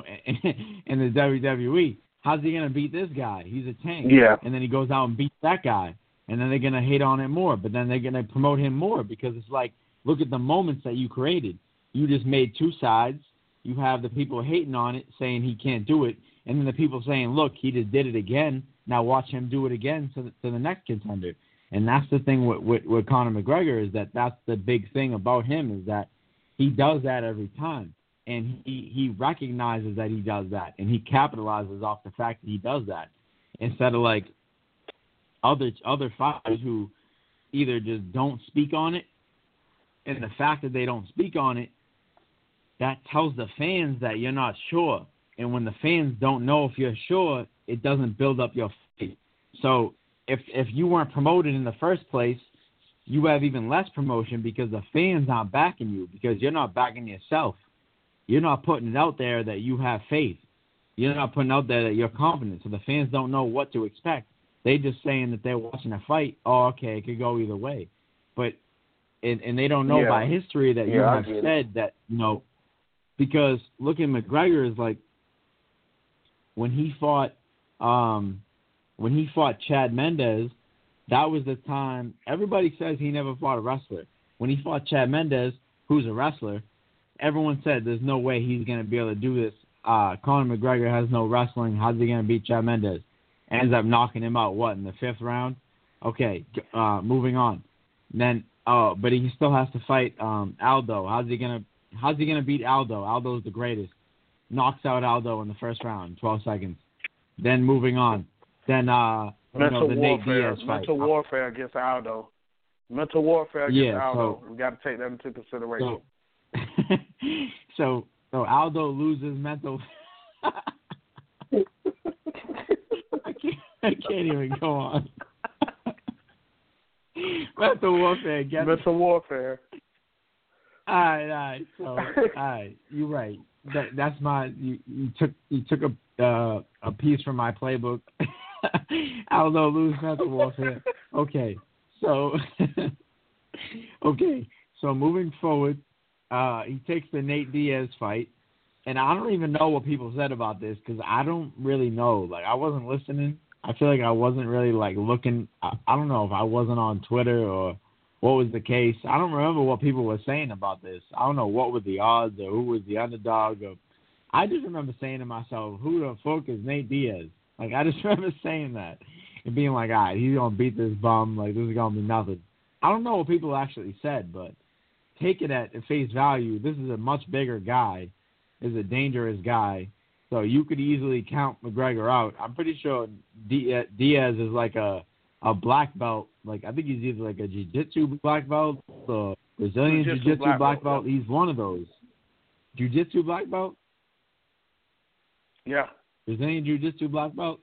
in the W W E? How's he going to beat this guy? He's a tank. Yeah. And then he goes out and beats that guy, and then they're going to hate on it more, but then they're going to promote him more because it's like, look at the moments that you created. You just made two sides. You have the people hating on it, saying he can't do it, and then the people saying, look, he just did it again. Now watch him do it again to the, to the next contender. And that's the thing with, with, with Conor McGregor is that that's the big thing about him is that he does that every time. And he, he recognizes that he does that, and he capitalizes off the fact that he does that instead of like other other fighters who either just don't speak on it, and the fact that they don't speak on it, that tells the fans that you're not sure. And when the fans don't know if you're sure, it doesn't build up your faith. So if if you weren't promoted in the first place, you have even less promotion because the fans aren't backing you because you're not backing yourself. You're not putting it out there that you have faith. You're not putting out there that you're confident. So the fans don't know what to expect. They just saying that they're watching a fight. Oh, okay, it could go either way. But and, and they don't know yeah. by history that you yeah, have said that, you know, because look at McGregor is like when he fought um, when he fought Chad Mendes, that was the time everybody says he never fought a wrestler. when he fought Chad Mendes, who's a wrestler, everyone said there's no way he's going to be able to do this. Uh, Conor McGregor has no wrestling. How's he going to beat Chad Mendes? Ends up knocking him out, what, in the fifth round? Okay, uh, moving on. Then, oh, but he still has to fight um, Aldo. How's he going to How's he going to beat Aldo? Aldo's the greatest. Knocks out Aldo in the first round, twelve seconds. Then moving on. Then, uh, you mental know, the Nate warfare, Diaz fight. mental warfare against Aldo. Mental warfare against Yeah, Aldo. so- We got to take that into consideration. So, so, so Aldo loses mental. I can't. I can't even go on. Mental warfare. Get mental warfare. All right, all right. So, all right, you're right. That that's my. You, you took you took a uh, a piece from my playbook. Aldo lose mental warfare. Okay, so okay, so moving forward, uh, he takes the Nate Diaz fight, and I don't even know what people said about this because I don't really know. Like I wasn't listening. I feel like I wasn't really like looking. I, I don't know if I wasn't on Twitter or what was the case. I don't remember what people were saying about this. I don't know what were the odds or who was the underdog. Or, I just remember saying to myself, who the fuck is Nate Diaz? Like, I just remember saying that and being like, all right, he's going to beat this bum. Like, this is going to be nothing. I don't know what people actually said, but take it at face value. This is a much bigger guy. This is a dangerous guy. So you could easily count McGregor out. I'm pretty sure Diaz is like a a black belt. Like I think he's either like a jiu-jitsu black belt or Brazilian Jiu-jitsu jiu-jitsu black, black belt. belt. He's one of those. Jiu-jitsu black belt? Yeah. Brazilian jiu-jitsu black belt?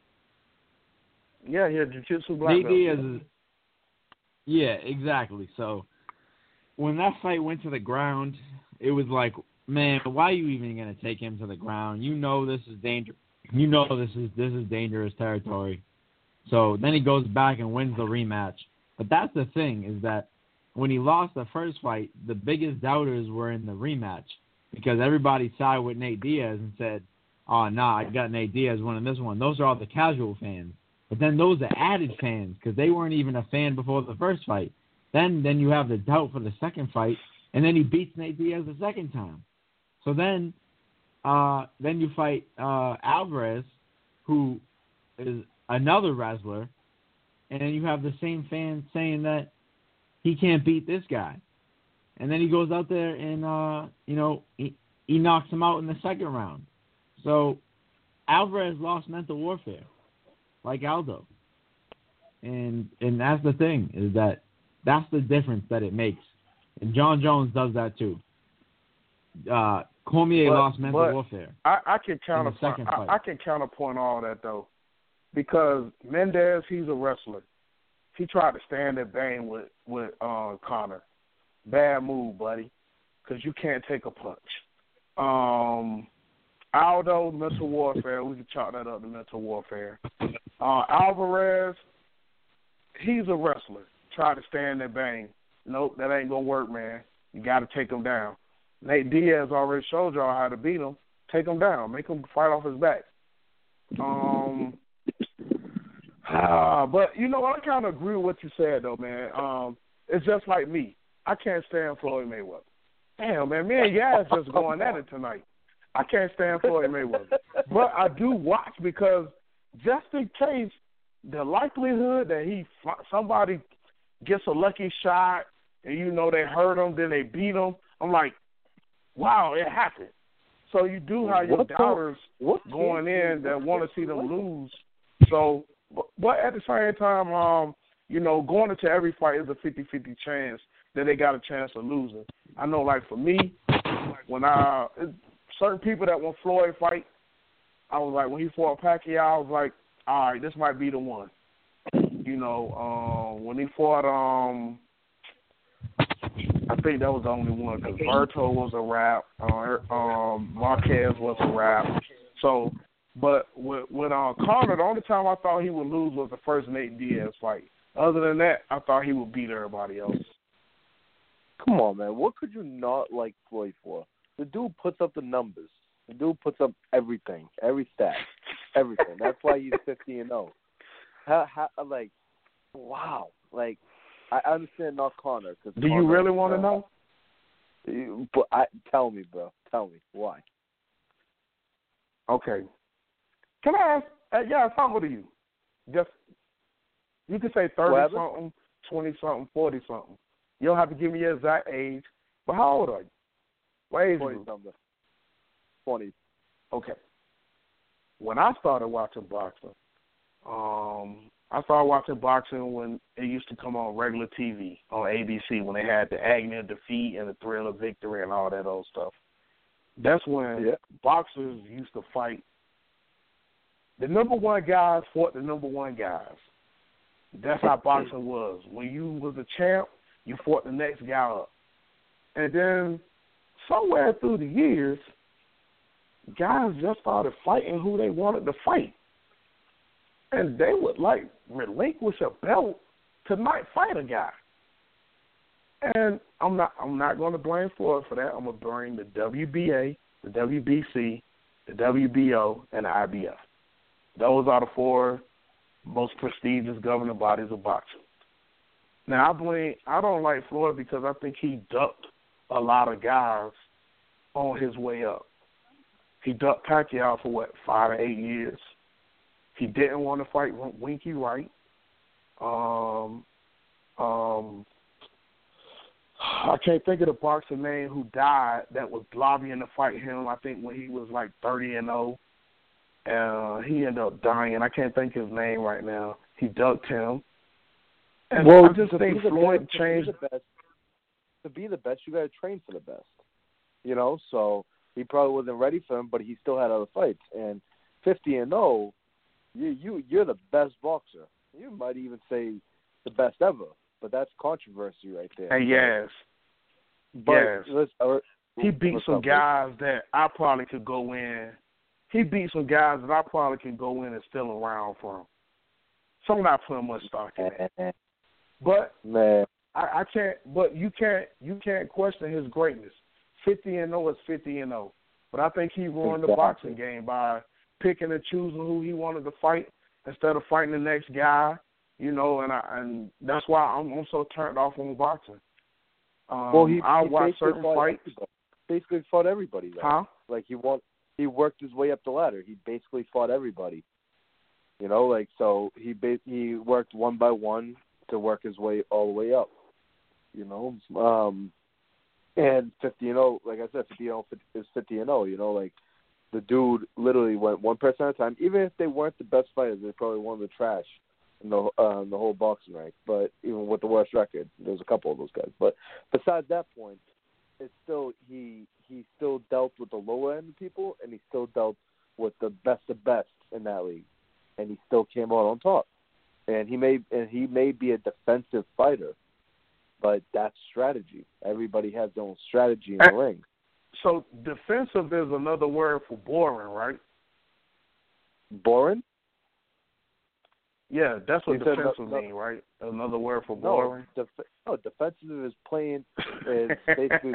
Yeah, yeah, jiu-jitsu black Nate belt. Diaz is, yeah, exactly. So when that fight went to the ground, it was like, man, why are you even going to take him to the ground? You know this is danger. You know this is this is dangerous territory. So then he goes back and wins the rematch. But that's the thing, is that when he lost the first fight, the biggest doubters were in the rematch because everybody sided with Nate Diaz and said, oh, nah, I got Nate Diaz winning this one. Those are all the casual fans. But then those are added fans because they weren't even a fan before the first fight. Then then you have the doubt for the second fight, and then he beats Nate Diaz the second time. So then uh, then you fight uh, Alvarez, who is another wrestler, and then you have the same fans saying that he can't beat this guy. And then he goes out there and, uh, you know, he, he knocks him out in the second round. So Alvarez lost mental warfare, like Aldo. And and that's the thing, is that that's the difference that it makes. And John Jones does that too. Uh, Cormier But- lost mental but warfare. I, I can second counterpoint. fight. I, I can counterpoint all that though, because Mendez, he's a wrestler. He tried to stand at Bane with with uh, Conor. Bad move, buddy, because you can't take a punch. Um, Aldo, mental warfare. We can chalk that up to mental warfare. Uh, Alvarez, he's a wrestler. Tried to stand at Bane. Nope, that ain't gonna work, man. You got to take him down. Nate Diaz already showed y'all how to beat him. Take him down. Make him fight off his back. Um, uh, but, you know, I kind of agree with what you said, though, man. Um, it's just like me. I can't stand Floyd Mayweather. Damn, man, me and Yaz just going at it tonight. I can't stand Floyd Mayweather. But I do watch because just in case the likelihood that he somebody gets a lucky shot and, you know, they hurt him, then they beat him, I'm like, wow, it happened. So you do have your What doubters what going in that want to see them lose. So, but, but at the same time, um, you know, going into every fight is a fifty-fifty chance that they got a chance of losing. I know, like for me, when I certain people that want Floyd fight, I was like, when he fought Pacquiao, I was like, all right, this might be the one. You know, um, when he fought, um, I think that was the only one because Berto was a wrap, uh, um, Marquez was a wrap. So, but with, with uh, Conor, the only time I thought he would lose was the first Nate Diaz fight. Other than that, I thought he would beat everybody else. Come on, man. What could you not like Floyd for? The dude puts up the numbers. The dude puts up everything, every stat, everything. That's why he's fifty and zero. How, how, like, wow, like, I understand not Conor. Cause Do Conor, you really want to uh, know? you- But I, tell me, bro. Tell me why. Okay. Can I ask? Uh, yeah, how old are you? Just you can say thirty What happened? something, twenty something, forty something. You don't have to give me your exact age. But how old are you? What age are Twenty you? something. Twenty. Okay. When I started watching boxing, um, I started watching boxing when it used to come on regular T V on A B C when they had the agony of defeat and the thrill of victory and all that old stuff. That's when Yeah. boxers used to fight. The number one guys fought the number one guys. That's how boxing was. When you was a champ, you fought the next guy up. And then somewhere through the years, guys just started fighting who they wanted to fight. And they would, like, relinquish a belt to not fight a guy. And I'm not I'm not going to blame Floyd for that. I'm going to blame the W B A, the W B C, the W B O, and the I B F. Those are the four most prestigious governing bodies of boxing. Now, I blame I don't like Floyd because I think he ducked a lot of guys on his way up. He ducked Pacquiao for, what, five or eight years. He didn't want to fight Winky Wright. Um, um, I can't think of the boxer name who died that was lobbying to fight him, I think, when he was like thirty and oh. Uh, he ended up dying. I can't think of his name right now. He ducked him. And Well, I just to think be the Floyd best, changed. To be the best, to be the best, you got to train for the best. You know, so he probably wasn't ready for him, but he still had other fights. And fifty and oh, you you you're the best boxer. You might even say the best ever, but that's controversy right there. And yes, but yes. let's, uh, he beat what's some up, guys that I probably could go in. He beat some guys that I probably could go in and steal around from. So I'm not putting much stock in that. But man, I, I can't. But you can't. You can't question his greatness. Fifty and oh is fifty and oh. But I think he ruined the exactly. boxing game by picking and choosing who he wanted to fight instead of fighting the next guy. You know, and I, and that's why I'm, I'm so turned off on boxing. Um, well, he, I he watch basically certain fought fights. everybody. Basically fought everybody. Though. Huh? Like he won. He worked his way up the ladder. He basically fought everybody. You know, like so he ba- he worked one by one to work his way all the way up. You know, um, and fifty and oh, like I said, fifty and oh is fifty and oh. You know, like the dude literally went one person at a time. Even if they weren't the best fighters, they probably won the trash in the uh, in the whole boxing rank. But even with the worst record, there's a couple of those guys. But besides that point, it's still he he still dealt with the lower end of people, and he still dealt with the best of best in that league, and he still came out on top. And he may and he may be a defensive fighter, but that's strategy. Everybody has their own strategy in the ring. So defensive is another word for boring, right? Boring? Yeah, that's what You said defensive no- mean, right? Another word for No, boring. def- no, defensive is playing is basically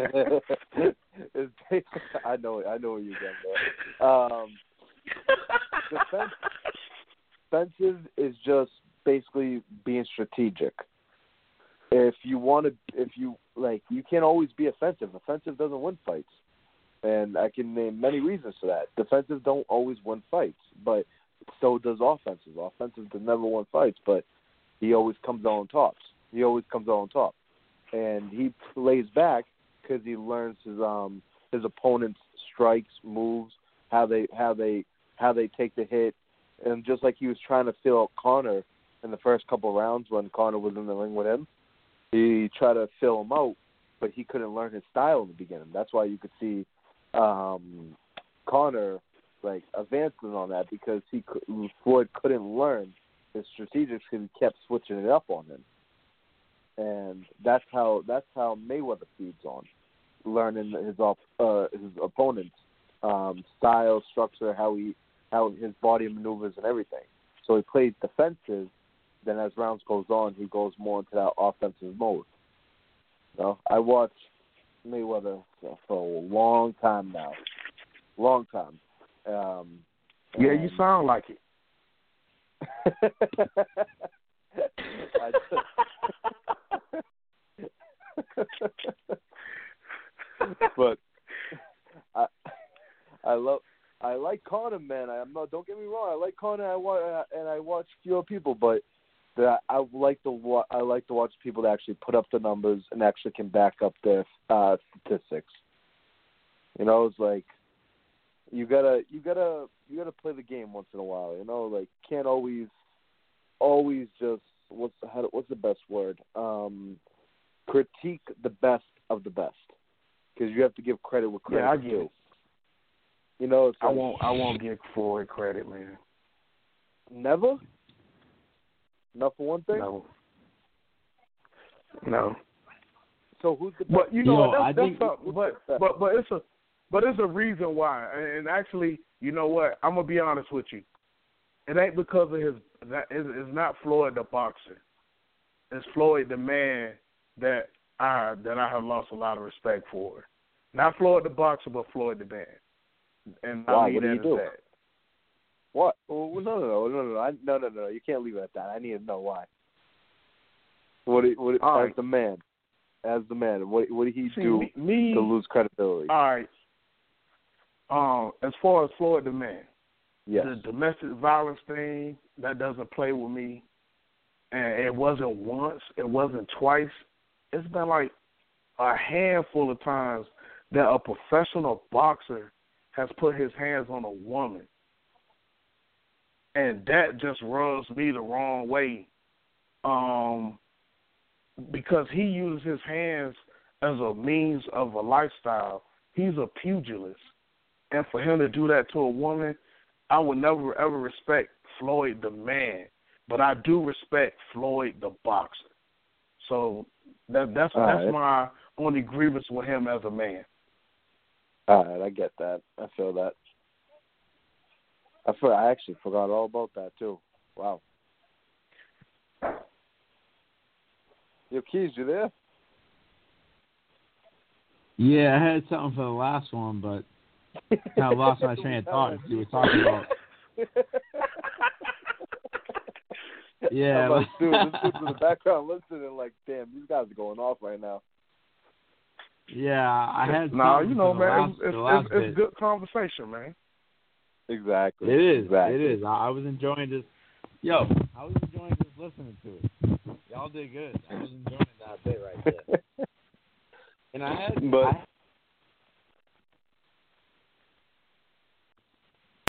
is basically, I know I know what you're getting there. Um, defense, defensive is just basically being strategic. If you want to, if you like, you can't always be offensive. Offensive doesn't win fights, and I can name many reasons for that. Defensive don't always win fights, but so does offensive. Offensive does never win fights, but he always comes out on top. He always comes out on top, and he lays back because he learns his um his opponent's strikes, moves, how they how they how they take the hit, and just like he was trying to feel out Conor in the first couple of rounds when Conor was in the ring with him, he tried to fill him out, but he couldn't learn his style in the beginning. That's why you could see um, Conor like advancing on that because he could, Floyd couldn't learn his strategics because he kept switching it up on him, and that's how that's how Mayweather feeds on learning his uh, his opponent's um, style, structure, how he how his body maneuvers and everything. So he plays defensive. Then as rounds goes on, he goes more into that offensive mode. You know, I watched Mayweather for a long time now, long time. Um, yeah, you sound like it. I just, But I I love I like Conor, man. I'm not. Don't get me wrong. I like Conor. I wa- and I watch fewer people, but that I like to wa- I like to watch people that actually put up the numbers and actually can back up their uh, statistics. You know, it's like you gotta you gotta you gotta play the game once in a while. You know, like can't always always just what's how, what's the best word? Um, critique the best of the best, because you have to give credit where credit Yeah, I is get due. it. You know, it's I like, won't. I won't give Floyd credit, man. never. Not for one thing. No. No. So who's the best? But you know, Yo, what, that's, I that's think- something. But but but it's a but it's a reason why. And actually, you know what? I'm gonna be honest with you. It ain't because of his. That it's, it's not Floyd the boxer. It's Floyd the man that I that I have lost a lot of respect for. Not Floyd the boxer, but Floyd the man. And Why? I leave What do that you as do? that. What? Oh, no, no, no, no, no, I, no, no, no. You can't leave it at that. I need to know why. What? Did, what? All as right. the man, as the man, what? What did he See, do me, me to lose credibility? All right. Um, as far as Floyd the man, Yes. the domestic violence thing, that doesn't play with me. And it wasn't once, it wasn't twice. It's been like a handful of times that a professional boxer has put his hands on a woman. And that just rubs me the wrong way. Um, because he uses his hands as a means of a lifestyle. He's a pugilist. And for him to do that to a woman, I would never, ever respect Floyd the man. But I do respect Floyd the boxer. So that, that's All that's right. my only grievance with him as a man. All right, I get that. I feel that. I feel, I actually forgot all about that too. Wow. Yo, Keys, you there? Yeah, I had something for the last one, but kind of lost my train of thought. You were talking about. Yeah, I'm like, dude, this dude's in the background listening, like, damn, these guys are going off right now. yeah, I had. No, something you know, for the man, last- it's, the it's, last it's, it's bit. good conversation, man. Exactly. It is. Exactly. It is. I, I was enjoying just. Yo, I was enjoying just listening to it. Y'all did good. I was enjoying that bit right there. And I had, But- I